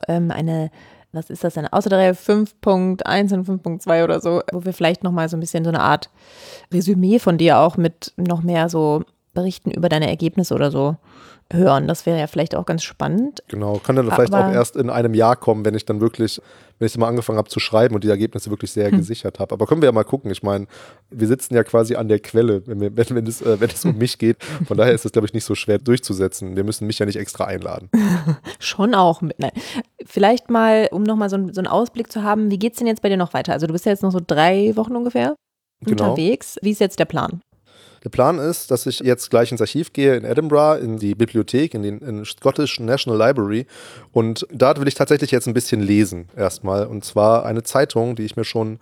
was ist das denn, außer der Reihe 5.1 und 5.2 oder so, wo wir vielleicht noch mal so ein bisschen so eine Art Resümee von dir auch mit noch mehr so Berichten über deine Ergebnisse oder so hören. Das wäre ja vielleicht auch ganz spannend. Genau, kann dann vielleicht auch erst in einem Jahr kommen, wenn ich mal angefangen habe zu schreiben und die Ergebnisse wirklich sehr gesichert habe. Aber können wir ja mal gucken. Ich meine, wir sitzen ja quasi an der Quelle, wenn es um mich geht. Von daher ist es, glaube ich, nicht so schwer durchzusetzen. Wir müssen mich ja nicht extra einladen. Schon auch. Nein. Vielleicht mal, um nochmal so einen Ausblick zu haben, wie geht es denn jetzt bei dir noch weiter? Also du bist ja jetzt noch so 3 Wochen ungefähr unterwegs. Wie ist jetzt der Plan? Der Plan ist, dass ich jetzt gleich ins Archiv gehe in Edinburgh, in die Bibliothek, in Scottish National Library. Und da will ich tatsächlich jetzt ein bisschen lesen erstmal. Und zwar eine Zeitung, die ich mir schon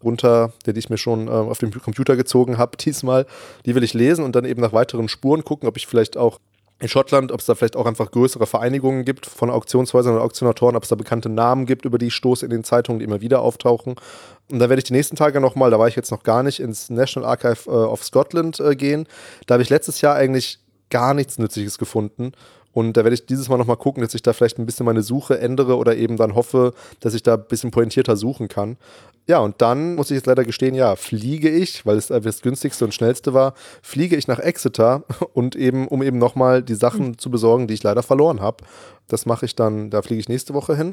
auf dem Computer gezogen habe diesmal. Die will ich lesen und dann eben nach weiteren Spuren gucken, ob ich vielleicht auch in Schottland, ob es da vielleicht auch einfach größere Vereinigungen gibt von Auktionshäusern und Auktionatoren, ob es da bekannte Namen gibt, über die ich stoße in den Zeitungen, die immer wieder auftauchen. Und da werde ich die nächsten Tage nochmal, da war ich jetzt noch gar nicht, ins National Archive of Scotland gehen. Da habe ich letztes Jahr eigentlich gar nichts Nützliches gefunden. Und da werde ich dieses Mal nochmal gucken, dass ich da vielleicht ein bisschen meine Suche ändere oder eben dann hoffe, dass ich da ein bisschen pointierter suchen kann. Ja, und dann muss ich jetzt leider gestehen, ja, fliege ich, weil es das günstigste und schnellste war, fliege ich nach Exeter und eben, um eben nochmal die Sachen zu besorgen, die ich leider verloren habe. Das mache ich dann, da fliege ich nächste Woche hin.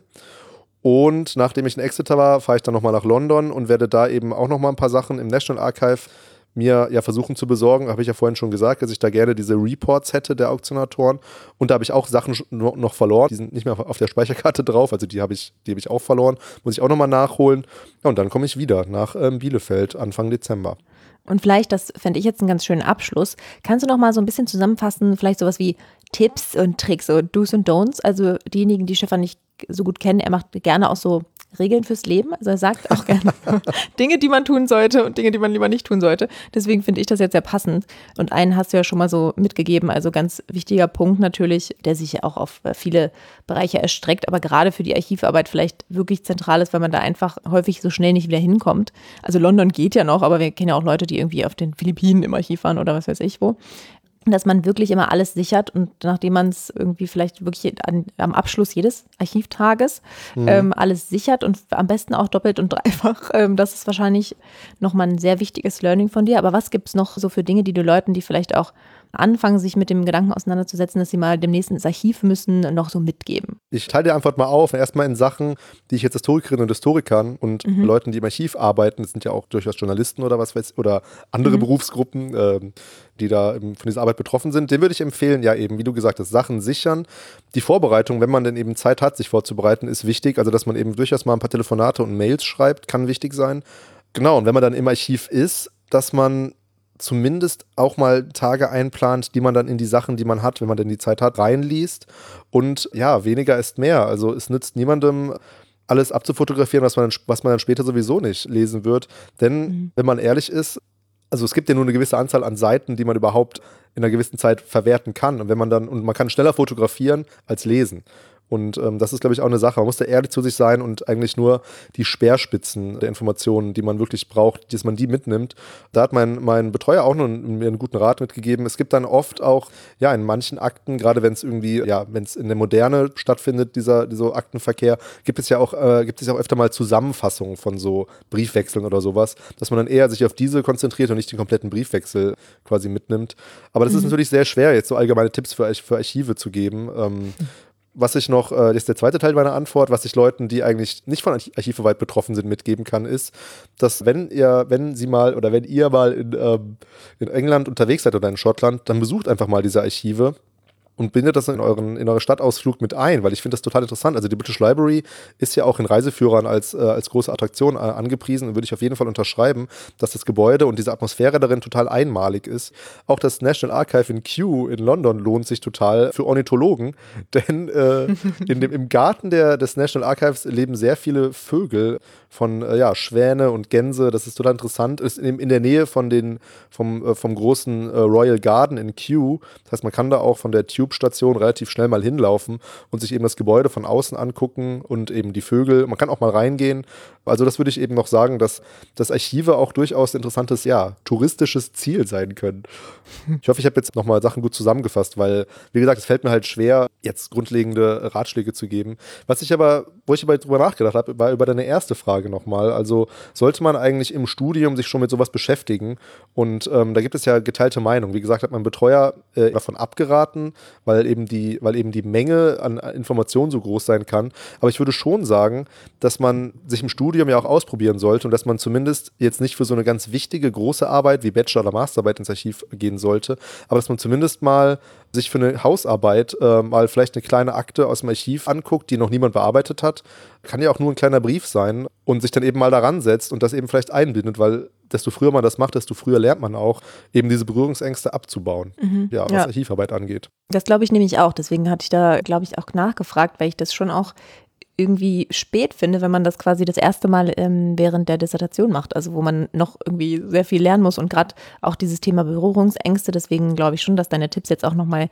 Und nachdem ich in Exeter war, fahre ich dann nochmal nach London und werde da eben auch nochmal ein paar Sachen im National Archive mir ja versuchen zu besorgen. Habe ich ja vorhin schon gesagt, dass ich da gerne diese Reports hätte der Auktionatoren. Und da habe ich auch Sachen noch verloren. Die sind nicht mehr auf der Speicherkarte drauf. Also die habe ich auch verloren. Muss ich auch nochmal nachholen. Ja, und dann komme ich wieder nach Bielefeld Anfang Dezember. Und vielleicht, das fände ich jetzt einen ganz schönen Abschluss, kannst du noch mal so ein bisschen zusammenfassen, vielleicht sowas wie Tipps und Tricks, so Do's und Don'ts. Also diejenigen, die Stefan nicht so gut kennen, er macht gerne auch so Regeln fürs Leben. Also er sagt auch gerne Dinge, die man tun sollte und Dinge, die man lieber nicht tun sollte. Deswegen finde ich das jetzt sehr passend. Und einen hast du ja schon mal so mitgegeben. Also ganz wichtiger Punkt natürlich, der sich ja auch auf viele Bereiche erstreckt, aber gerade für die Archivarbeit vielleicht wirklich zentral ist, weil man da einfach häufig so schnell nicht wieder hinkommt. Also London geht ja noch, aber wir kennen ja auch Leute, die irgendwie auf den Philippinen im Archiv waren oder was weiß ich wo. Dass man wirklich immer alles sichert und nachdem man es irgendwie vielleicht wirklich am Abschluss jedes Archivtages alles sichert und am besten auch doppelt und dreifach. Das ist wahrscheinlich nochmal ein sehr wichtiges Learning von dir. Aber was gibt es noch so für Dinge, die du Leuten, die vielleicht auch anfangen, sich mit dem Gedanken auseinanderzusetzen, dass sie mal demnächst ins Archiv müssen, noch so mitgeben? Ich teile die Antwort mal auf. Erstmal in Sachen, die ich jetzt Historikerinnen und Historikern und Leuten, die im Archiv arbeiten, das sind ja auch durchaus Journalisten oder was weiß ich, oder andere Berufsgruppen, die da von dieser Arbeit betroffen sind, denen würde ich empfehlen, ja eben, wie du gesagt hast, Sachen sichern. Die Vorbereitung, wenn man denn eben Zeit hat, sich vorzubereiten, ist wichtig. Also, dass man eben durchaus mal ein paar Telefonate und Mails schreibt, kann wichtig sein. Genau, und wenn man dann im Archiv ist, dass man zumindest auch mal Tage einplant, die man dann in die Sachen, die man hat, wenn man denn die Zeit hat, reinliest. Und ja, weniger ist mehr. Also es nützt niemandem, alles abzufotografieren, was man dann später sowieso nicht lesen wird. Denn, wenn man ehrlich ist, also es gibt ja nur eine gewisse Anzahl an Seiten, die man überhaupt in einer gewissen Zeit verwerten kann. Und man kann schneller fotografieren als lesen. Und das ist, glaube ich, auch eine Sache. Man muss da ehrlich zu sich sein und eigentlich nur die Speerspitzen der Informationen, die man wirklich braucht, dass man die mitnimmt. Da hat mein Betreuer auch noch mir einen guten Rat mitgegeben. Es gibt dann oft auch, ja, in manchen Akten, gerade wenn es irgendwie, ja, wenn es in der Moderne stattfindet, dieser Aktenverkehr, gibt es ja auch öfter mal Zusammenfassungen von so Briefwechseln oder sowas, dass man dann eher sich auf diese konzentriert und nicht den kompletten Briefwechsel quasi mitnimmt. Aber das ist natürlich sehr schwer, jetzt so allgemeine Tipps für Archive zu geben. Was ich noch, das ist der zweite Teil meiner Antwort, was ich Leuten, die eigentlich nicht von Archivarbeit betroffen sind, mitgeben kann, ist, dass wenn ihr mal in England unterwegs seid oder in Schottland, dann besucht einfach mal diese Archive und bindet das in euren Stadtausflug mit ein, weil ich finde das total interessant. Also die British Library ist ja auch in Reiseführern als große Attraktion angepriesen und würde ich auf jeden Fall unterschreiben, dass das Gebäude und diese Atmosphäre darin total einmalig ist. Auch das National Archive in Kew in London lohnt sich total für Ornithologen, denn im Garten des National Archives leben sehr viele Vögel von Schwäne und Gänse. Das ist total interessant. Ist in der Nähe vom großen Royal Garden in Kew. Das heißt, man kann da auch von der Tube-Station relativ schnell mal hinlaufen und sich eben das Gebäude von außen angucken und eben die Vögel. Man kann auch mal reingehen. Also das würde ich eben noch sagen, dass Archive auch durchaus ein interessantes, touristisches Ziel sein können. Ich hoffe, ich habe jetzt nochmal Sachen gut zusammengefasst, weil, wie gesagt, es fällt mir halt schwer, jetzt grundlegende Ratschläge zu geben. Wo ich aber drüber nachgedacht habe, war über deine erste Frage nochmal. Also sollte man eigentlich im Studium sich schon mit sowas beschäftigen? Und da gibt es ja geteilte Meinung. Wie gesagt, hat mein Betreuer davon abgeraten, weil eben die Menge an Informationen so groß sein kann. Aber ich würde schon sagen, dass man sich im Studium ja auch ausprobieren sollte und dass man zumindest jetzt nicht für so eine ganz wichtige, große Arbeit wie Bachelor- oder Masterarbeit ins Archiv gehen sollte, aber dass man zumindest mal sich für eine Hausarbeit mal vielleicht eine kleine Akte aus dem Archiv anguckt, die noch niemand bearbeitet hat. Kann ja auch nur ein kleiner Brief sein und sich dann eben mal daran setzt und das eben vielleicht einbindet, weil desto früher man das macht, desto früher lernt man auch, eben diese Berührungsängste abzubauen, was Archivarbeit angeht. Das glaube ich nämlich auch. Deswegen hatte ich da, glaube ich, auch nachgefragt, weil ich das schon auch irgendwie spät finde, wenn man das quasi das erste Mal während der Dissertation macht, also wo man noch irgendwie sehr viel lernen muss und gerade auch dieses Thema Berührungsängste, deswegen glaube ich schon, dass deine Tipps jetzt auch nochmal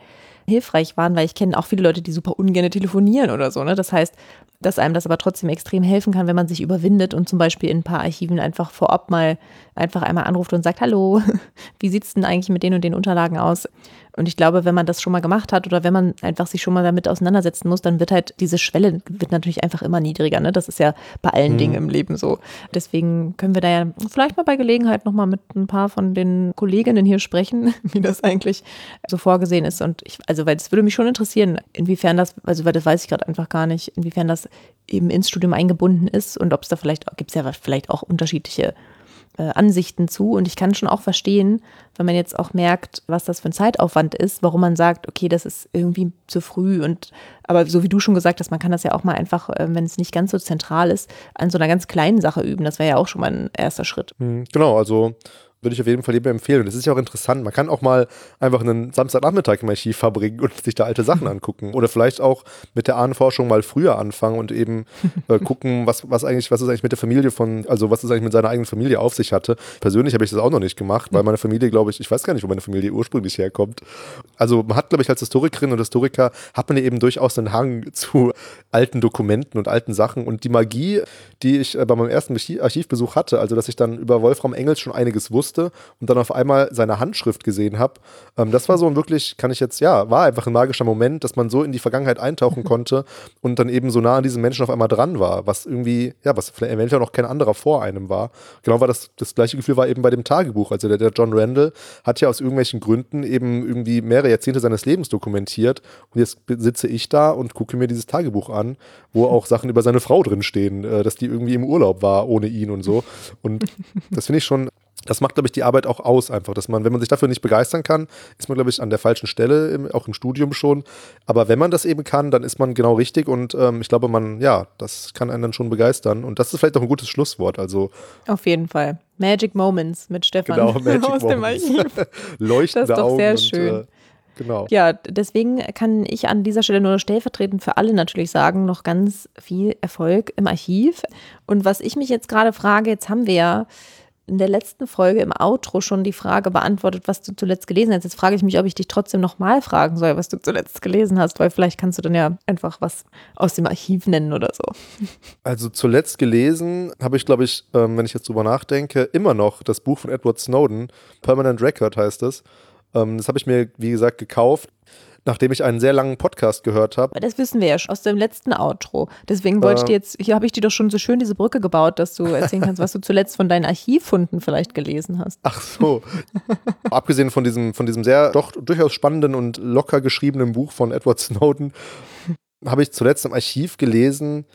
hilfreich waren, weil ich kenne auch viele Leute, die super ungern telefonieren oder so, ne? Das heißt, dass einem das aber trotzdem extrem helfen kann, wenn man sich überwindet und zum Beispiel in ein paar Archiven einfach vorab mal einfach einmal anruft und sagt, hallo, wie sieht es denn eigentlich mit den und den Unterlagen aus? Und ich glaube, wenn man das schon mal gemacht hat oder wenn man einfach sich schon mal damit auseinandersetzen muss, dann wird halt diese Schwelle wird natürlich einfach immer niedriger. Ne? Das ist ja bei allen Dingen im Leben so. Deswegen können wir da ja vielleicht mal bei Gelegenheit nochmal mit ein paar von den Kolleginnen hier sprechen, wie das eigentlich so vorgesehen ist. Und weil es würde mich schon interessieren, inwiefern das, also weil das weiß ich gerade einfach gar nicht, inwiefern das eben ins Studium eingebunden ist und ob es da gibt es ja vielleicht auch unterschiedliche Ansichten zu. Und ich kann schon auch verstehen, wenn man jetzt auch merkt, was das für ein Zeitaufwand ist, warum man sagt, okay, das ist irgendwie zu früh. Aber so wie du schon gesagt hast, man kann das ja auch mal einfach, wenn es nicht ganz so zentral ist, an so einer ganz kleinen Sache üben. Das wäre ja auch schon mal ein erster Schritt. Genau, also würde ich auf jeden Fall jedem empfehlen. Und das ist ja auch interessant. Man kann auch mal einfach einen Samstagnachmittag im Archiv verbringen und sich da alte Sachen angucken. Oder vielleicht auch mit der Ahnenforschung mal früher anfangen und eben gucken, was ist eigentlich mit der Familie was es eigentlich mit seiner eigenen Familie auf sich hatte. Persönlich habe ich das auch noch nicht gemacht, weil meine Familie, glaube ich weiß gar nicht, wo meine Familie ursprünglich herkommt. Also man hat, glaube ich, als Historikerin und Historiker hat man ja eben durchaus einen Hang zu alten Dokumenten und alten Sachen. Und die Magie, die ich bei meinem ersten Archivbesuch hatte, also dass ich dann über Wolfram Engels schon einiges wusste und dann auf einmal seine Handschrift gesehen habe. Das war so ein wirklich, war einfach ein magischer Moment, dass man so in die Vergangenheit eintauchen konnte und dann eben so nah an diesen Menschen auf einmal dran war, was irgendwie, was vielleicht eventuell noch kein anderer vor einem war. Genau war das gleiche Gefühl war eben bei dem Tagebuch. Also der John Randall hat ja aus irgendwelchen Gründen eben irgendwie mehrere Jahrzehnte seines Lebens dokumentiert und jetzt sitze ich da und gucke mir dieses Tagebuch an, wo auch Sachen über seine Frau drin stehen, dass die irgendwie im Urlaub war ohne ihn und so. Und das finde ich schon. Das macht, glaube ich, die Arbeit auch aus einfach, dass man, wenn man sich dafür nicht begeistern kann, ist man, glaube ich, an der falschen Stelle, auch im Studium schon. Aber wenn man das eben kann, dann ist man genau richtig und ich glaube, das kann einen dann schon begeistern. Und das ist vielleicht auch ein gutes Schlusswort. Also auf jeden Fall. Magic Moments mit Stefan aus dem Archiv. Leuchtende Augen. Das ist doch sehr schön. Genau. Ja, deswegen kann ich an dieser Stelle nur stellvertretend für alle natürlich sagen, noch ganz viel Erfolg im Archiv. Und was ich mich jetzt gerade frage, jetzt haben wir ja in der letzten Folge im Outro schon die Frage beantwortet, was du zuletzt gelesen hast. Jetzt frage ich mich, ob ich dich trotzdem nochmal fragen soll, was du zuletzt gelesen hast, weil vielleicht kannst du dann ja einfach was aus dem Archiv nennen oder so. Also zuletzt gelesen habe ich, glaube ich, wenn ich jetzt drüber nachdenke, immer noch das Buch von Edward Snowden, Permanent Record heißt es. Das habe ich mir, wie gesagt, gekauft, nachdem ich einen sehr langen Podcast gehört habe. Das wissen wir ja schon aus dem letzten Outro. Deswegen wollte ich dir jetzt, hier habe ich dir doch schon so schön diese Brücke gebaut, dass du erzählen kannst, was du zuletzt von deinen Archivfunden vielleicht gelesen hast. Ach so. Abgesehen von diesem sehr, doch durchaus spannenden und locker geschriebenen Buch von Edward Snowden, habe ich zuletzt im Archiv gelesen.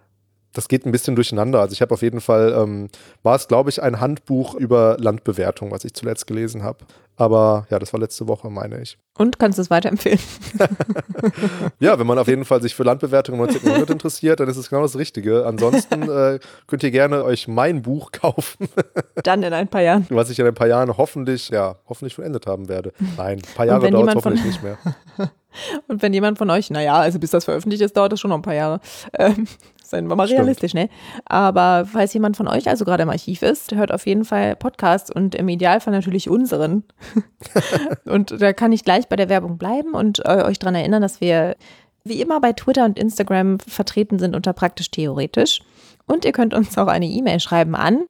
Das geht ein bisschen durcheinander. Also ich habe auf jeden Fall, war es, glaube ich, ein Handbuch über Landbewertung, was ich zuletzt gelesen habe. Aber ja, das war letzte Woche, meine ich. Und kannst du es weiterempfehlen? Ja, wenn man auf jeden Fall sich für Landbewertung im 19. Jahrhundert interessiert, dann ist es genau das Richtige. Ansonsten könnt ihr gerne euch mein Buch kaufen. Dann in ein paar Jahren. Was ich in ein paar Jahren hoffentlich vollendet haben werde. Nein, ein paar Jahre dauert es hoffentlich nicht mehr. Und wenn jemand von euch, also bis das veröffentlicht ist, dauert es schon noch ein paar Jahre. Seien wir mal realistisch, ne? Aber falls jemand von euch also gerade im Archiv ist, hört auf jeden Fall Podcasts und im Idealfall natürlich unseren. Und da kann ich gleich bei der Werbung bleiben und euch daran erinnern, dass wir wie immer bei Twitter und Instagram vertreten sind unter praktisch theoretisch. Und ihr könnt uns auch eine E-Mail schreiben an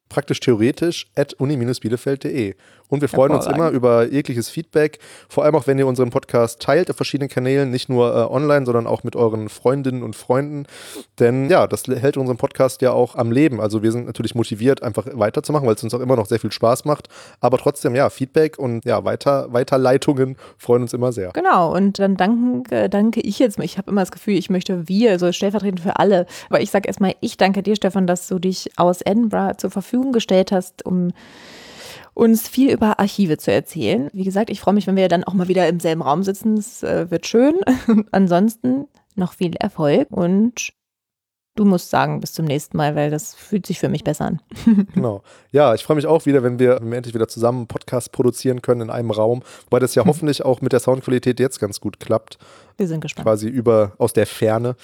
praktischtheoretisch@uni-bielefeld.de. Und wir freuen uns immer über jegliches Feedback, vor allem auch, wenn ihr unseren Podcast teilt auf verschiedenen Kanälen, nicht nur online, sondern auch mit euren Freundinnen und Freunden. Denn ja, das hält unseren Podcast ja auch am Leben. Also wir sind natürlich motiviert, einfach weiterzumachen, weil es uns auch immer noch sehr viel Spaß macht. Aber trotzdem, Feedback und Weiterleitungen freuen uns immer sehr. Genau, und dann danke ich jetzt mal. Ich habe immer das Gefühl, ich möchte also stellvertretend für alle. Aber ich sage erstmal, ich danke dir, Stefan, dass du dich aus Edinburgh zur Verfügung gestellt hast, um uns viel über Archive zu erzählen. Wie gesagt, ich freue mich, wenn wir dann auch mal wieder im selben Raum sitzen. Es wird schön. Ansonsten noch viel Erfolg und du musst sagen, bis zum nächsten Mal, weil das fühlt sich für mich besser an. Genau. Ja, ich freue mich auch wieder, wenn wir endlich wieder zusammen einen Podcast produzieren können in einem Raum, wobei das ja hoffentlich auch mit der Soundqualität jetzt ganz gut klappt. Wir sind gespannt. Quasi aus der Ferne.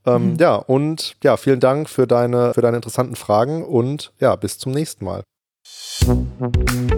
Vielen Dank für deine interessanten Fragen und bis zum nächsten Mal.